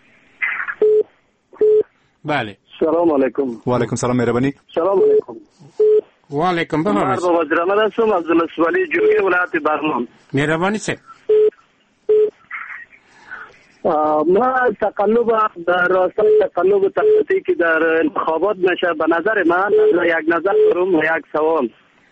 بله. سلام علیکم. وعلیکم سلام. مهرباني. سلام علیکم. وعلیکم بفرمایید. مرحبا وزیر هستم از ولسوالی جوی ولایت بغلان. مهربانی صاحب. ما تقلب در راستای تقلب تخطیطی که در انتخابات میشه به نظر من یک نظر دارم و یک سوال.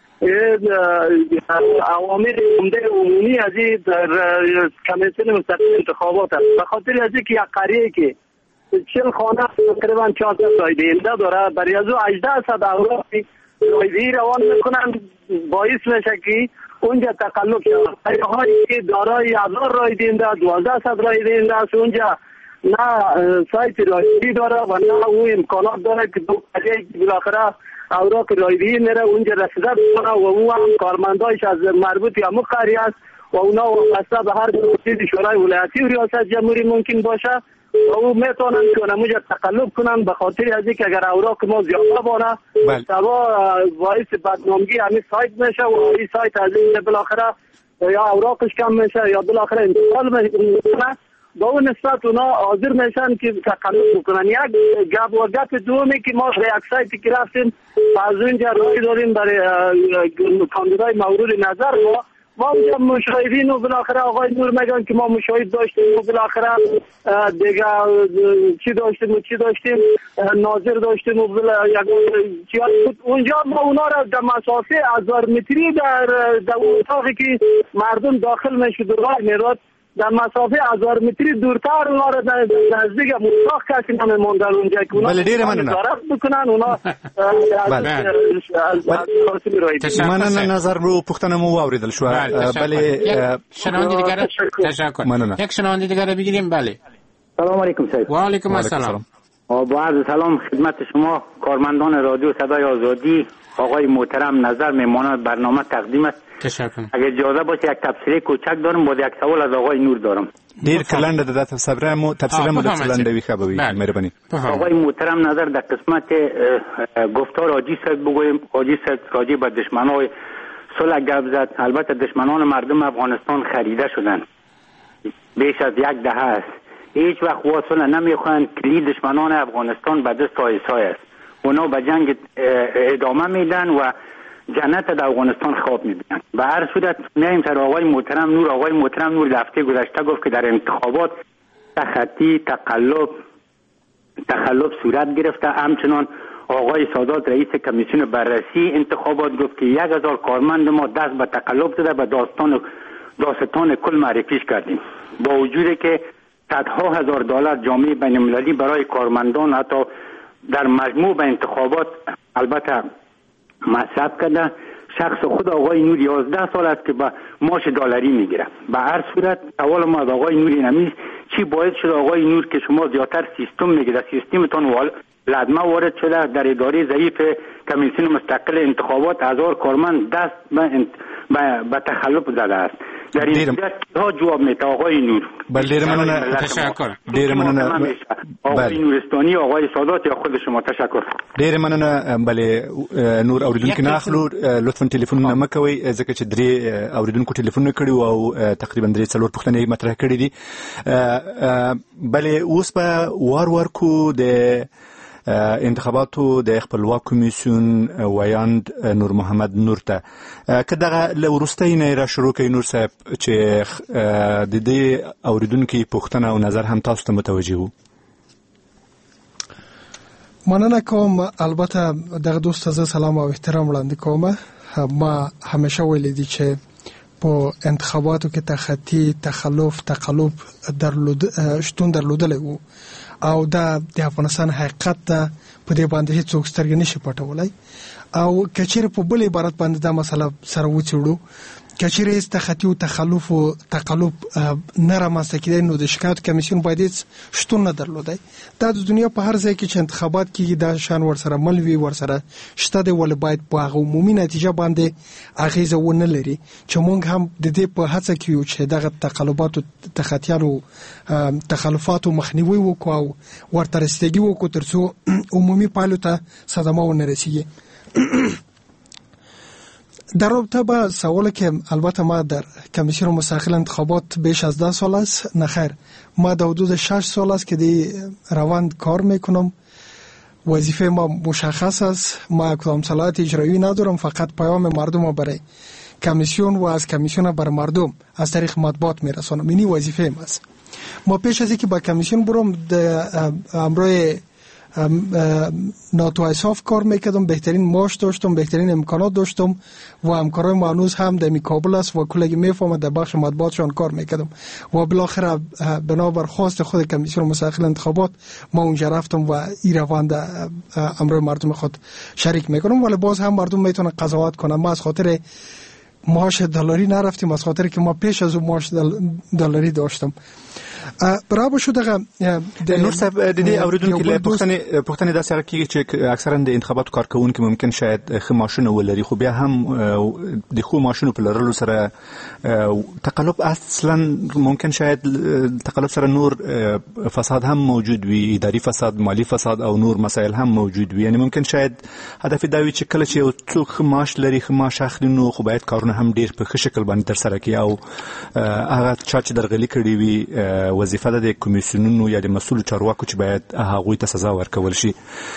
عوامل عمده عمومی از این در کمیسیون مستقل انتخابات است، به خاطر از اینکه یک قریه که چهل خانه تقریبا چهارصد رای دهنده داره، برای از او هجده صد اوراق رایدهی روان میکنن، باعث میشه که اونجا تقلب شود. هایی که دارای هزار رای دهنده دوازده صد رای دهنده است، اونجا نه سایت رایدهی داره و نه او امکانات داره که دو قریه بالاخره اوراق رایدهی میره اونجا رسیدت کنه و او هم کارمندایش از مربوط یا مقری است و اونا وابسته به هر چیز شورای ولایتی و ریاست جمهوری ممکن باشه و او میتونن که اونجا تقلب کنن، به خاطر از اینکه اگر اوراق ما زیاده بانه سوا باعث بدنامگی همین سایت میشه و این سایت از این بالاخره یا اوراقش کم میشه یا بالاخره انتقال میکنه. با اون نسبت اونا حاضر میشن که تقلب بکنن. یک گپ و گپ دومی که ما یک سایتی که رفتیم از اونجا رای داریم برای کاندیدای مورد نظر ما ما اونجا مشاهدین و بالاخره آقای نور میگن که ما مشاهد داشتیم و بالاخره دیگه چی داشتیم و چی داشتیم ناظر داشتیم و اونجا ما اونا را در مسافه هزار متری در در اتاقی که مردم داخل میشد و راه میرد در مسافه هزار متری دورتر اونا را در نزدیک مطاق کسی نمیموندن اونجا که اونا نظارت بکنن. اونا مننه. نظر رو پوښتنه مو واورېدل شوه. بله شنونده دیگر تشکر. یک شنونده دیگر بگیریم. بله. سلام علیکم صاحب. و علیکم السلام. با عرض سلام خدمت شما کارمندان رادیو صدای آزادی. آقای محترم نظر میماند برنامه تقدیم است. تشکر. اگر اجازه باشه یک تفسیر کوچک دارم، با یک سوال از آقای نور دارم. دیر کلنده ده تفسیر مو تفسیر مو کلنده وی خبوی مهربانی. آقای محترم نظر در قسمت گفتار آجی صاحب بگویم. آجی صاحب راجع به دشمنان صلح گپ زد. البته دشمنان مردم افغانستان خریده شدن بیش از یک دهه است. هیچ وقت واصله نمیخوان. کلید دشمنان افغانستان به دست آیسای است. اونا به جنگ ادامه میدن و جنت در افغانستان خواب میبینن. به هر صورت میایم سر آقای محترم نور. آقای محترم نور هفته گذشته گفت که در انتخابات تخطی تقلب تخلف صورت گرفته. همچنان آقای سادات رئیس کمیسیون بررسی انتخابات گفت که یک هزار کارمند ما دست به تقلب زده. به داستان داستان کل معرفیش کردیم. با وجودی که صدها هزار دلار جامعه بین المللی برای کارمندان حتی در مجموع به انتخابات البته مصرف کرده. شخص خود آقای نور یازده سال است که با معاش دلاری میگیره. به هر صورت سوال ما از آقای نور اینه چی باعث شده آقای نور که شما زیادتر سیستم میگید در سیستمتون لدمه وارد شده در اداره ضعیف کمیسیون مستقل انتخابات هزار کارمند دست به, انت... به... به تخلف زده است. در این ها جواب میده. آقای نور بله ډیر مننه. تشکر. ډیر مننه آقای نورستانی، آقای سادات یا خود شما. تشکر. ډیر مننه. بله نور اوریدونکو نه اخلو، لطفا ټلیفون نه کوي ځکه چې درې اوریدونکو ټلیفون کړي او تقریبا درې څلور پوښتنې مطرح کړې دي. بله اوس په وار وار کو د انتخاباتو د خپلواک کمیسیون ویاند نور محمد نور ته که دغه له وروستۍ نه را شروع کوي نور صاحب چې د دې اوریدونکو پوښتنه او نظر هم تاسو ته متوجه وو. مننه کوم. البته دغه دوست ته سلام او احترام وړاندې کوم. ما همیشه ویلي دي چې په انتخاباتو کې تخطی تخلف تقلب درلود شتون درلودلی وو او دا د افغانستان حقیقت ته په دې باندې هیڅ سترګې نشي پټولای. او کچېر په بل عبارت باندې دا مسله سره وڅېړو، کچېر هیڅ تخطی او تخلف او تقلب نه رامنځته کېدی نو د شکایت کمیسیون باید هیڅ شتون نه درلودای. دا د دنیا په هر ځای کې چې انتخابات کېږي دا شان ورسره مل وي ورسره شته دی، ولې باید په هغه عمومي نتیجه باندې اغیزه ونه لري چې موږ هم د دې په هڅه کې یو چې دغه تقلبات او تخطیانو تخلفات مخنیوي وکړو او ورته رسیدګي وکړو ترڅو عمومي پایلو ته صدمه ونه رسیږي. در رابطه با سوال که البته ما در کمیسیون مستقل انتخابات بیش از ده سال است، نه خیر، ما در حدود شش سال است که دی روند کار میکنم. وظیفه ما مشخص است، ما کدام صلاحیت اجرایی ندارم، فقط پیام مردم برای کمیسیون و از کمیسیون بر مردم از طریق مطبوعات میرسانم. اینی وظیفه ما است. ما پیش از اینکه با کمیسیون برم در امروی ناتو اصاف کار میکردم، بهترین معاش داشتم، بهترین امکانات داشتم و همکارای ما هنوز هم در کابل است و کلگی میفهمد در بخش مطبوعاتشان کار میکردم و بالاخره بنابر خواست خود کمیسیون مستقل انتخابات ما اونجا رفتم و این روند امروی مردم خود شریک میکنم. ولی باز هم مردم میتونه قضاوت کنه. ما از خاطر معاش دلاری نرفتیم، از خاطر که ما پیش از اون معاش دلاری داشتم. برابر شو دغه نور صاحب د دې اوریدونکو له پوښتنې پوښتنې داسې راکېږي چې اکثرا د انتخاباتو کارکونکو ممکن شاید ښه ماشونه ولري، خو بیا هم د ښو ماشونو په لرلو سره تقلب اصلا ممکن شاید تقلب سره نور فساد هم موجود وي، اداري فساد، مالی فساد او نور مسائل هم موجود وي. یعنی ممکن شاید هدف دا وي چې کله چې یو څوک ښه معاش لري، ښه معاش اخلي، نو خو باید کارونه هم ډېر په ښه شکل باندې ترسره کړي او هغه چا چې درغلي کړې وي وظیفه ده د کمیسیونونو یا د مسؤل چارواکو چې باید هغوی ته سزا ورکول شي.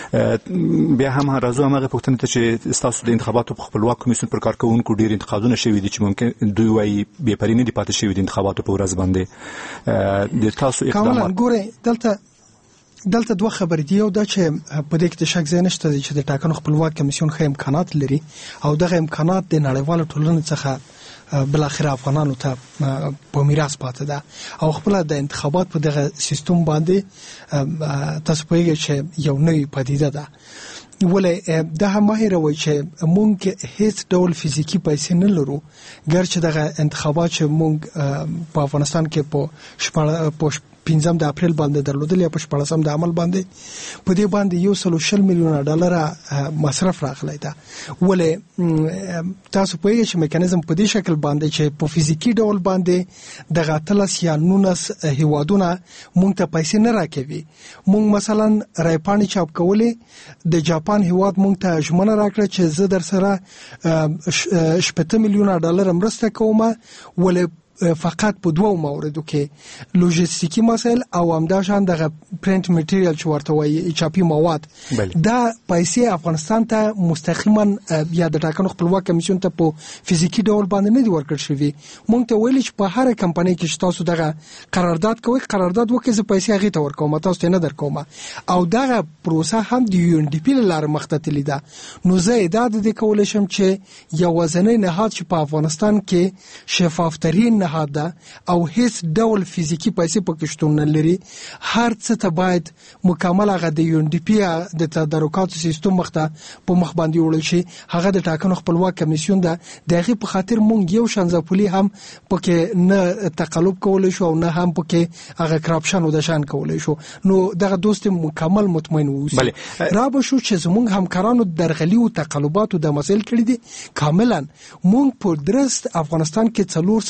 بیا هم راځو همغه پوښتنې ته چې تاسو د انتخاباتو په خپلواک کمیسیون پر کارکوونکو ډېر انتقادونه شوي دي چې ممکن دوی وایي بې پرې نه دي پاتې شوي د انتخاباتو په ورځ باندې. د تاسو اقدامات ګورئ دلته دلته دوه خبرې دي. یو دا چې په دې کې د شک ځای نشته چې د ټاکنو خپلواک کمیسیون ښه امکانات لري او دغه امکانات د نړیوالو ټولنې څخه بل اخر افغانانو ته په میراث پاتې ده او خپل د انتخابات په دغه سیستم باندې تاسو پوهیږئ چې یو نوې پدیده ده. ولې دا هم هیروي چې مونږ هیڅ ډول فزیکی پیسې نه لرو، ګرچې دغه انتخابات چې مونږ په افغانستان کې په پنځم د اپریل باندې درلودل یا په شپږم د عمل باندې په دې باندې یو سل شل میلیونه ډالر مصرف راغلی ده. ولې تاسو پوهیږئ چې میکانیزم په دې شکل باندې چې په فزیکی ډول باندې دغه اتلس یا نولس هیوادونه مونږ ته پیسې نه راکوي. مونږ مثلا رایپاڼې چاپ کولې، د جاپان هیواد مونږ ته ژمنه راکړه چې زه در سره شپږ میلیونه ډالر مرسته کوم، ولې فقط په دوه موردو کې لوجستیکی مسائل او همداشان دغه پرینټ میټیریال چې ورته وایي چاپی مواد بل. دا پیسې افغانستان ته مستقیما یا د ټاکنو خپلواک کمیسیون ته په فزیکی ډول باندې نه دی ورکړل شوی. مونږ ته ویل چې په هر کمپنۍ کې تاسو دغه قرارداد کوئ، قرارداد وکړئ، زه پیسې هغه ته ورکوم، تاسو ته نه درکوم. او دغه پروسه هم د یو ان ډي پی لاره مخته تللی ده. نو زه ادعا د دې کولای شم چې یو وزنی نهاد چې په افغانستان کې شفافترین نهاد ده او هیڅ ډول فزیکی پیسې پکې شتون نه لري، هر څه ته باید مکمل هغه د یو ان ډي پی د تدارکاتو سیستم مخته په مخ باندې وړل شي. هغه د ټاکنو خپلواک کمیسیون ده، دغه په خاطر مونږ یو شانزاپولي هم پکې نه تقلب کولای شو او نه هم پکې هغه کرپشن او د شان کولای شو. نو دغه دوست مکمل مطمئن ووسی را به شو چې زمونږ همکارانو درغلي او تقلبات او د مسایل کړي دي. کاملا مونږ په درست افغانستان کې څلور سوه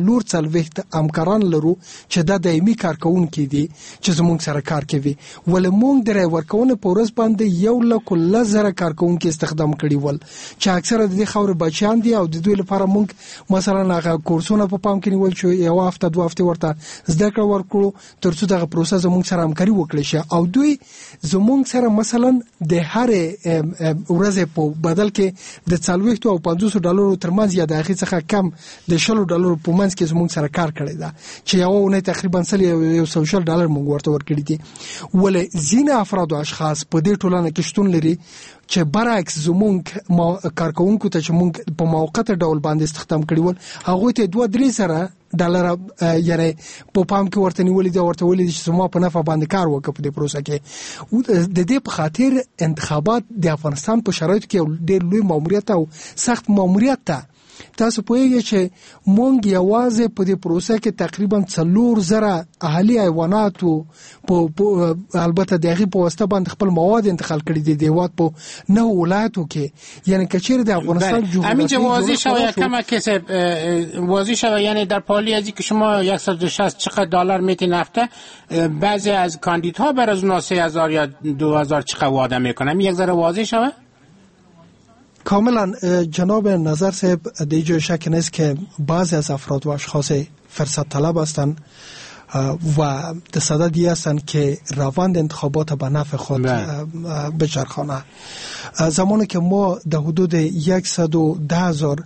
څلور څلوېښت همکاران لرو چې دا دایمي کارکونکي دي چې زموږ سره کار کوي ولې موږ د رای ورکونې په ورځ باندې یو لک لس زره کارکونکي استخدام کړي ول چې اکثره د دې خاورې بچیان دي او د دوی لپاره موږ مثلا هغه کورسونه په پام کې نیول چې یو هفته دوه هفتې ورته زده کړه ورکړو تر څو دغه پروسه زموږ سره همکاري وکړي شي او دوی زموږ سره مثلا د هر ورځې په بدل کې د څلوېښت او پنځوس ډالرو ترمنځ یا د هغې څخه کم د شلو ډالرو په منځ کې زموږ سره کار کړی ده چې یوه اونۍ تقریبا سل یو سوه شل ډالر موږ ورته ورکړي دي ولې ځینې افراد او اشخاص په دې ټولنه کې شتون لري چې برعکس زموږ کارکونکو ته چې موږ په موقته ډول باندې استخدام کړي ول هغوی ته دوه درې سره ډالر یعنی په پام کې ورته نیولې دا ورته ولې چې زما په نفع باندې کار وکړي په دې پروسه کې د دې په خاطر انتخابات د افغانستان په شرایطو کې ډېر لوی ماموریت او سخت ماموریت ته تاسو پوهیږئ چې مونږ یوازې په دې پروسه کې تقریبا څلور زره اهلي حیواناتو په البته د هغې په واسطه باندې خپل مواد انتقال کړي دي د هېواد په نه ولایتو کې یعنی که چیرې د افغانستان جغرافیایی همینجا واضح شود کما کسی واضح شود یعنی در پالی ازی که شما صد و شصت چقدر دلار میتین هفته بعضی از کاندیدها بر از اونها سه هزار یا دو هزار چقدر وعده میکنن یک ذره واضح شود کاملا جناب نظر صاحب در جای شک نیست که بعضی از افراد و اشخاص فرصت طلب هستند و در صددی هستند که روند انتخابات به نفع خود بچرخانه. زمانی که ما در حدود صد و ده هزار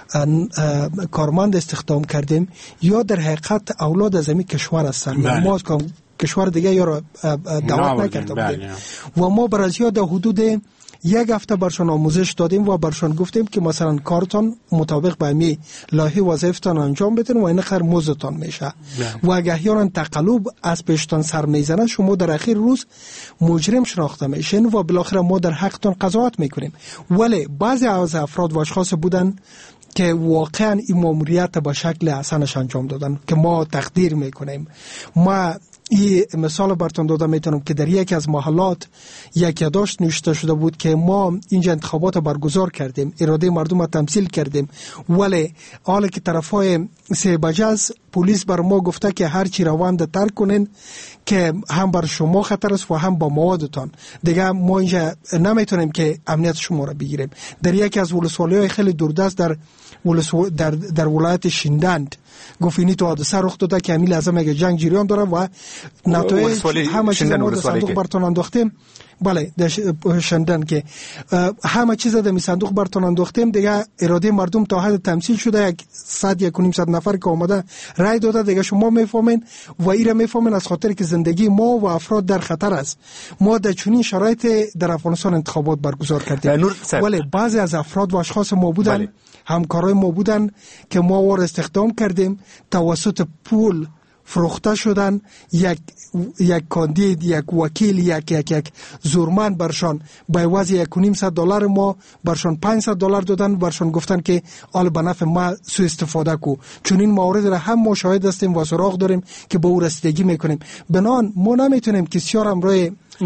کارمند استخدام کردیم یا در حقیقت اولاد از این کشور هستند ما کشور دیگه یا را دعوت نکرده بودیم و ما برای در حدود یک هفته برشان آموزش دادیم و برشان گفتیم که مثلا کارتان مطابق به می لایحه وظیفتان انجام بدین و این خیر مزدتان میشه و اگه یاران تقلب از پیشتان سر میزنه شما در اخیر روز مجرم شناخته میشین و بالاخره ما در حقتان قضاوت میکنیم. ولی بعضی از افراد و اشخاص بودن که واقعا این ماموریت به شکل احسنش انجام دادن که ما تقدیر میکنیم. ما این مثال براتون داده میتونم که در یکی از محلات یک یادداشت نوشته شده بود که ما اینجا انتخابات برگزار کردیم، اراده مردم را تمثیل کردیم، ولی حالا که طرفای سه بجز پلیس بر ما گفته که هر چی روند ترک کنین که هم بر شما خطر است و هم با موادتان دیگه ما اینجا نمیتونیم که امنیت شما را بگیریم. در یکی از ولسوالی‌های خیلی دوردست در در در ولایت شندند گفینی تو حادثه رخ داده که همین لازم اگه جنگ جریان داره و نتایج همه چیز ما در صندوق براتون انداختیم. بله در شندن که همه چیز در صندوق براتون انداختیم دیگه اراده مردم تا حد تمثیل شده یک صد یک و نیم صد نفر که آمده رای داده دیگه شما میفهمین و ایره میفهمین از خاطر که زندگی ما و افراد در خطر است. ما در چنین شرایط در افغانستان انتخابات برگزار کردیم ولی بعضی از افراد و اشخاص ما بودن بله. همکارای ما بودن که ما وار استخدام کردیم توسط پول فروخته شدن یک یک کاندید یک وکیل یک یک یک زورمند برشان با عوض یک و نیم صد دلار ما برشان پانصد دلار دادن برشان گفتن که آل به نفع ما سوء استفاده کو. چون این موارد را هم ما شاهد هستیم و سراغ داریم که به او رسیدگی میکنیم. بنان ما نمیتونیم کسیار امروی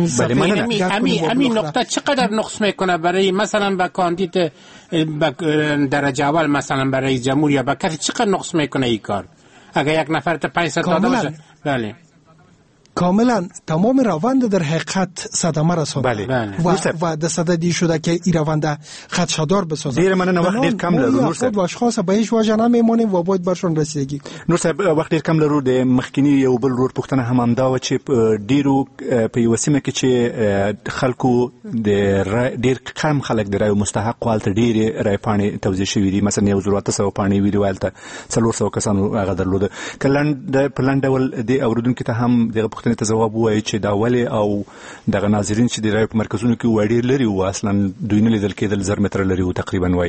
همین همین نقطه چقدر نقص میکنه برای مثلا با کاندید درجه اول مثلا برای جمهوری یا با کسی چقدر نقص میکنه این کار اگر یک نفر تا پانصد داده باشه؟ بله کاملا تمام روند در حقیقت صدمه رسانده بله. بله. و, و در صددی شده که این روند خدشدار بسازه. دیر من وقت دیر کم لرو نور صاحب. و اشخاص به هیچ وجه نمیمونیم و باید برشون رسیدگی کنیم. نور صاحب وقت دیر کم لرو د مخکینی یو بل رور پښتنه هم امدا و چې ډیرو په یو سیمه کې چې خلکو د ډیر کم خلک د رایو مستحق والته ډیر رای پانی توزیع شوی دي مثلا یو زرو تاسو پانی ویډیو والته څلور سو کسانو هغه درلود کلن د پلان ډول د اوردونکو ته هم د پښتنه ته جواب وایي چې دا ولی او دغه ناظرین چې د رای په مرکزونو کې وړي لري او اصلا دوی نه لیدل کېدل زر متر لري او تقریبا وایي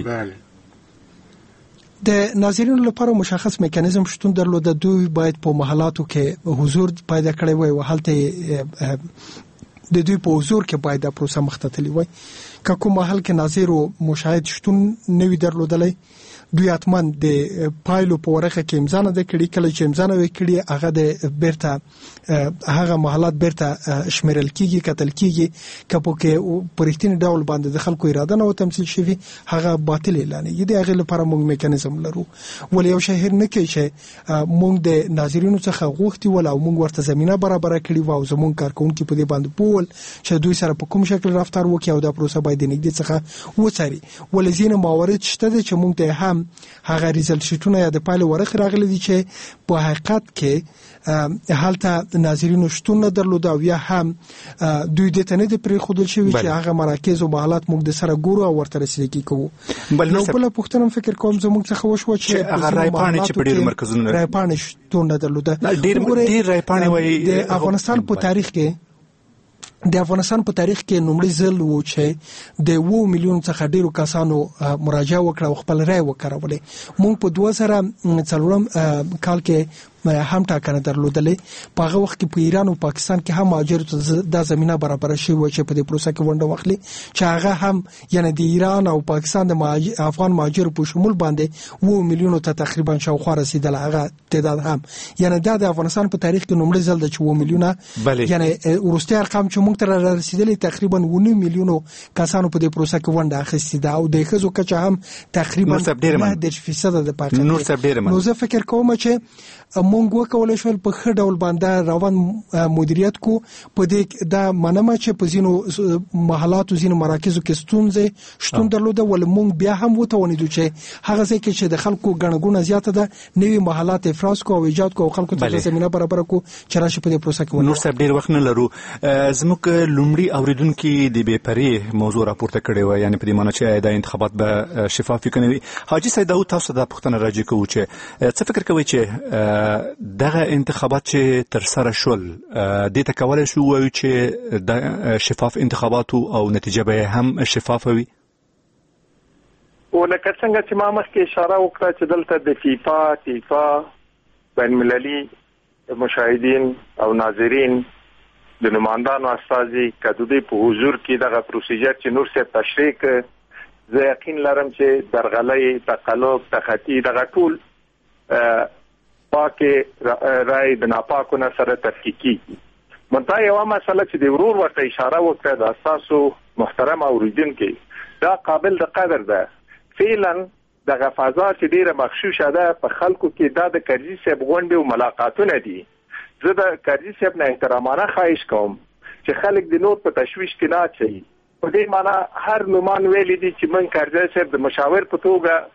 د ناظرینو لپاره مشخص میکانیزم شتون درلوده. دوی باید په محلاتو کې حضور پیدا کړی وای او هلته د دوی په حضور کې باید د پروسه مختتلی وای. که کوم محل کې ناظر او مشاهد شتون نوی درلودلای دوی اتمن د پایلو په ورقه کې امضا نه کړي، کله چې امضا نه وکړي هغه د بیرته هغه محلات بیرته شمیرل کیږي، کتل کیږي، کپو کې پرېښتنی ډول باندې د خلکو اراده نه و تمثيل شوی هغه باطل اعلان یي. د هغه لپاره موږ میکانیزم لرو، ولې یو شهر نه کوي چې موږ د ناظرینو څخه غوښتي ول او موږ ورته زمينه برابر کړی و او زموږ کارکونکو په دې باندې پول چې دوی سره په کوم شکل رفتار وکړي او دا پروسه باید نږدې څخه وڅاري. ولې ځینې موارد شته چې موږ ته هم هغه ریزلټ شیټونه یا د پایلو ورق راغلي دي چې په حقیقت کې حالته ناظرینو شتون نه درلود او یا هم دوی د تنه د پرې خودل شوی چې هغه مراکز او محلات موږ د سره ګورو او ورته رسیدګي کوو. بل نو بل پوښتنه فکر کوم زموږ څخه وشو چې هغه رایپانې چې په ډېر مرکزونو رایپانې شتون نه درلود. ډېر ډېر رایپانې وایي د افغانستان په تاریخ کې د افغانستان په تاریخ کې لومړی ځل و چې د اووه میلیون څخه ډیرو کسانو مراجعه وکړه او خپل رائے وکړولې. موږ په دوه زره څلورم کال کې هم ټاکنه درلودلې. په هغه وخت کې په ایران او پاکستان کې هم مهاجرو ته د زمينه برابر شوی چې په دې پروسه کې ونډه واخلي، چې هغه هم یعنی د ایران او پاکستان د افغان مهاجرو په شمول باندې اووه میلیون ته تقریبا شاوخوا رسیدل. هغه تعداد هم یعنی د افغانستان په تاریخ کې لومړی ځل د چې اووه میلیونه یعنی ورسته ارقام چې موږ تر رسیدلې تقریبا اووه میلیونو کسانو په دې پروسه کې ونډه اخیستې ده او د ښځو کچه هم تقریبا نه د فیصد د پاکستان. نو زه فکر کوم چې مونږ وکولای شو په خړ ډول باندې روان مدیریت کو. په دې دا منمه چې په زینو محلات او زینو مراکزو کې ستونزې شتون درلوده، ول مونږ بیا هم وتوانیدو چې هغه ځکه چې د خلکو غنغونه زیاته ده نوې محلات افراز کو او ایجاد کو او خلکو ته زمينه برابر کو چې راشي په دې پروسه کې. نور صاحب ډیر وخت نه لرو، زموږ لومړی اوریدونکو د بې پرې موضوع راپورته کړی و، یعنی په دې معنی چې د انتخابات به شفاف وي. حاجی سید داوود تاسو د پښتنه راځي کوو چې څه فکر کوي چې دغه انتخابات چې تر سره شول د ته کولای شو وایي چې د شفاف انتخاباتو او نتیجه به هم شفاف وي؟ ولکه څنګه چې ما مخکې اشاره وکړه چې دلته د فیفا فیفا بین المللي مشاهدین او ناظرین د نمائندانو استازي کدوی په حضور کې دغه پروسیجر چې نور څه تشریح ک زه یقین لرم چې درغلۍ تقلب تخطی دغه ټول پاکه رای د ناپاکو نه سره تفکیکی. منتها یو مسله چې د ورور ورته اشاره وکړه د اساسو محترم اوریدونکو دا قابل د قدر ده. فعلا د غفازا چې ډیره مخشوشه ده په خلکو کې دا د کرزي صاحب غونډې او ملاقاتونه دي. زه د کرزي صاحب نه احترامانه خواهش کوم چې خلک د نور په تشویش کې نه اچي. په دې معنی هر نومان ویلي دي چې من کرزي صاحب د مشاور په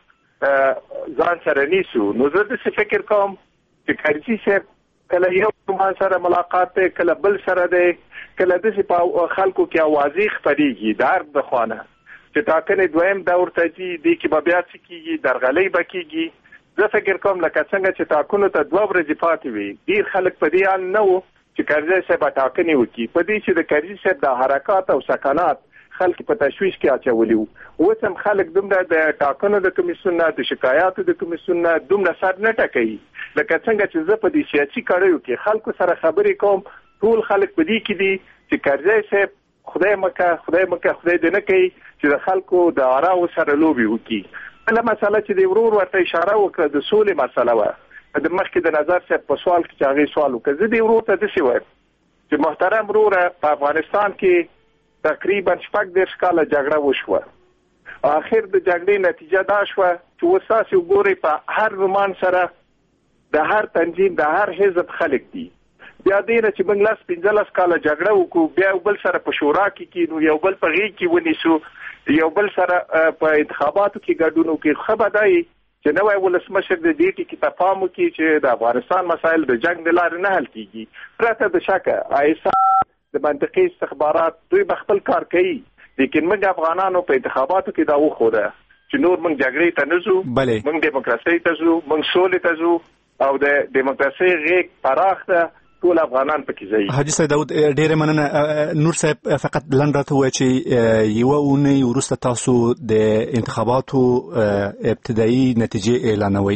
توګه ځان سره نیسو. نو زه د فکر کوم چې کرزي صاحب کله یو نومان سره ملاقات دی، کله بل سره دی، کله د په خلکو کې اوازې خپرېږي دار د خوانه چې ټاکنې دویم دور ته دي د کې به بیا څه کیږي، درغلۍ به کیږي. زه فکر کوم لکه څنګه چې ټاکنو ته دوه ورځې پاتې وي، ډېر خلک په دې ان نه وو چې کرزي صاحب ټاکنې وکړي. په دې چې د کرزي صاحب د حرکات او سکنات خلک په تشویش کې اچولي وو. اوس هم خلک دومره د ټاکنو د کمیسیون نه د شکایاتو د کمیسیون نه دومره سر نه ټکوي لکه څنګه چې زه په دې سیاسي کړیو کې خلکو سره خبرې کوم. ټول خلک په دې کې دي چې کرزي صاحب خدای مکه خدای مکه خدای دې نه کوي چې د خلکو د آراو سره لوبي وکړي. بل مسله چې د ورور ورته اشاره وکړه د سولې مسله و. د مخکې د نظر صاحب په سوال کې چې هغه سوال وکړ، زه د ورور ته داسې وایم چې محترم ورور په افغانستان کې تقریبا شپږ دېرش کاله جګړه وشوه. اخر د جګړې نتیجه دا شوه چې وساسي وګوري په هر رومان سره د هر تنظیم د هر حزب خلک دي. بیا دې نه چې موږ لاس پنځلس کاله جګړه وکړو، بیا یو بل سره په شورا کې کینو، یو بل په غېږ کې ونیسو، یو بل سره په انتخاباتو کې ګډون وکړو. ښه به دا وي چې نوی ولسمشر د دې ټکي ته پام وکړي چې د افغانستان مسایل د جنګ د لارې نه حل کیږي. پرته د شکه آیسا د منطقي استخبارات دوی به خپل کار کوي، لیکن موږ افغانانو په انتخاباتو کې دا وښوده چې نور موږ جګړې ته نه ځو، موږ دیموکراسۍ ته ځو، موږ سولې ته ځو او د دیموکراسۍ غېږ پراخ ده، ټول افغانان پکې ځي. حاجی سید داود ډېر مننه. نور صاحب فقط لنډ راته وایي چې یو اونۍ وروسته تاسو د انتخاباتو ابتدایي نتیجې اعلانوي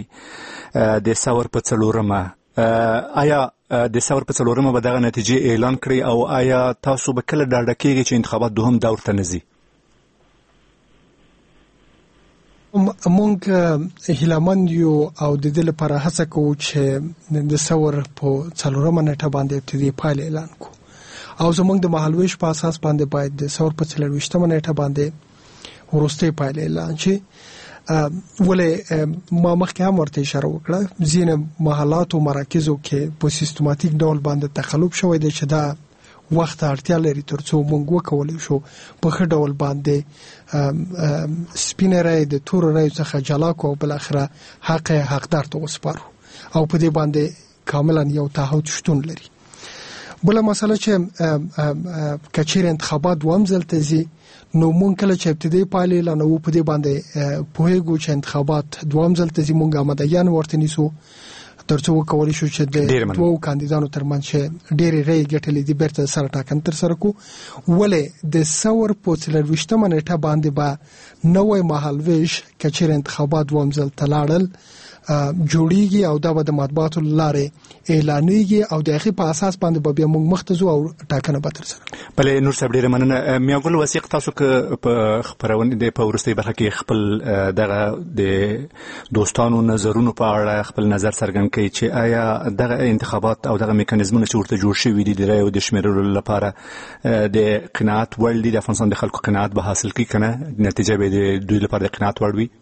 د ساور په څلورمه. آیا د ساور په څلورمه به دغه نتیجې اعلان کړي او آیا تاسو به کله ډاډه کېږئ چې انتخابات دوهم دور ته نه ځي؟ مونږ هیلمند یو او د دې لپاره هڅه کوو چې د ثور په څلورمه نیټه باندې ابتدایي پایله اعلان کو او زمونږ د مهالویش په اساس باندې باید د ثور په څلورویشتمه نیټه باندې ورسته پایله اعلان شي. ولې ما مخکې هم ورته اشاره وکړه ځینې محلات او مراکزو کې په سیستماتیک ډول باندې تخلف شوی دی چې دا وخت اړتیا لري ترڅو موږ وکولای شو په ښه ډول باندې سپینې رای د تور رای څخه جلا کو او بل اخره حق حقدار ته وسپارو او په دې باندې کاملا یو تعهد شتون لري. بل مسله چې کچیر انتخابات دوام ځل تزي نو مونږ کله چې ابتدایي پایلې لانو په دې باندې پوهیږو چې انتخابات دوام ځل تزي مونږه مدیان ورته نیسو ترڅو وکولای شو چې د دوو کاندیدانو ترمنځ ډېرې رای ګټلې دي بیرته سره ټاکنه تر سره کو. ولې د ثور په څلورویشتمه نیټه باندې به نوې مهالویش کچیر انتخابات دوام ځل تلاړل جوړیږي او دا به د مطبوعاتو لارې اعلانېږي او د هغې په اساس باندې به بیا موږ مخته ځو او ټاکنه به ترسره کړو. بلې نور صاحب ډېره مننه. میاګل وثیق تاسو که په خپرونې د په وروستۍ برخه کې خپل دغه د دوستانو نظرونو په اړه خپل نظر څرګند کړئ چې آیا دغه انتخابات او دغه میکانیزمونه چې ورته جوړ شوي دي د رایو د شمیرلو لپاره د قناعت وړ دي، د افغانستان د خلکو قناعت به حاصل کړي که نه، نتیجه به د دوی لپاره د قناعت وړ وي؟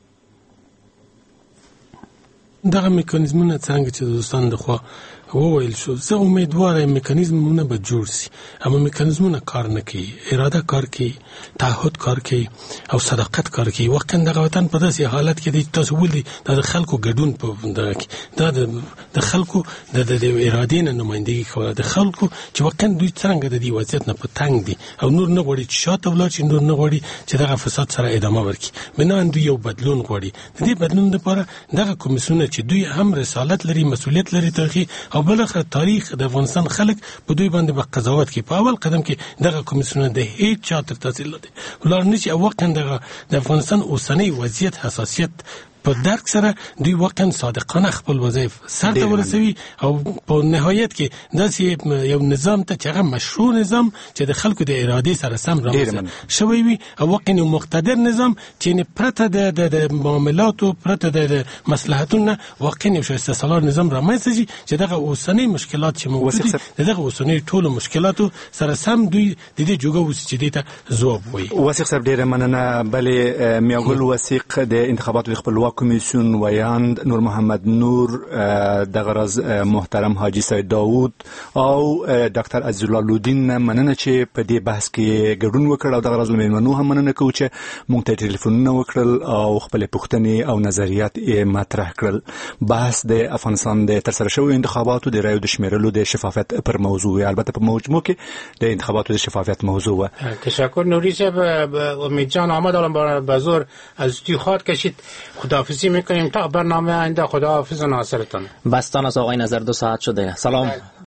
دغه میکانیزمونه څنګه چې د دوستانو لخوا وویل شو زه امیدوار یم میکانیزمونه به جوړ شي، اما میکانیزمونه کار نه کوي، اراده کار کوي، تعهد کار کوي او صداقت کار کوي. واقعا دغه وطن په داسې حالت کې دی تاسو ولې د خلکو ګډون په دغه کې دا د خلکو د ارادې نه نمایندګي کوله، د خلکو چې واقعا دوی څنګه د دې وضعیت نه په تنګ دي او نور نه غواړي چې شاته ولاړ شي، نور نه غواړي چې دغه فساد سره ادامه ورکړي، بنان دوی یو بدلون غواړي. د دې بدلون لپاره دغه کمیسیونونه چې دوی هم رسالت لري، مسؤلیت لري تاریخي او بل اخر تاریخ د افغانستان خلک په دوی باندې به قضاوت کوي. په اول قدم کې دغه کمیسیونونه د هیڅ چا تر تاثیر لاندې ولاړ نه شي او واقعا دغه د افغانستان اوسنی وضعیت حساسیت په درک سره دوی واقعا صادقانه خپل وظایف سرته ورسوي او په نهایت کې داسې یو نظام ته چې هغه مشروع نظام چې د خلکو د ارادې سره سم رامنځته شوی وي او واقعا یو مقتدر نظام چې پرته د معاملاتو پرته د مصلحتونو واقعا یو شایسته سالار نظام رامنځته شي چې دغه اوسنۍ مشکلات چې موجود دي دغه اوسنۍ ټولو مشکلاتو سره سم دوی د دې جوګه وسی چې دې ته ځواب وایي. وثیق صاحب ډېره مننه. بلې میاګل وثیق د انتخاباتو د خپلواک کمیسیون ویاند نور محمد نور، دغه راز محترم حاجی سید داوود او ډاکټر عزیز الله لودین مننه چې په دې بحث کې ګډون وکړ او دغه راز مېلمنو هم مننه کوو چې موږ ته ټلیفونونه وکړل او خپل پوښتنې او نظریات یې مطرح کړل. بحث د افغانستان د ترسره شویو انتخاباتو د رایو د شمیرلو د شفافیت پر موضوع، البته په مجموع کې د انتخاباتو د شفافیت موضوع و. تشکر نوری صاحب. امید جان آمد الان بازار از توی خواهد کشید. خداحافظی میکنیم تا برنامه آینده. خداحافظ و ناصرتان. بستان از آقای نظر دو ساعت شده. سلام.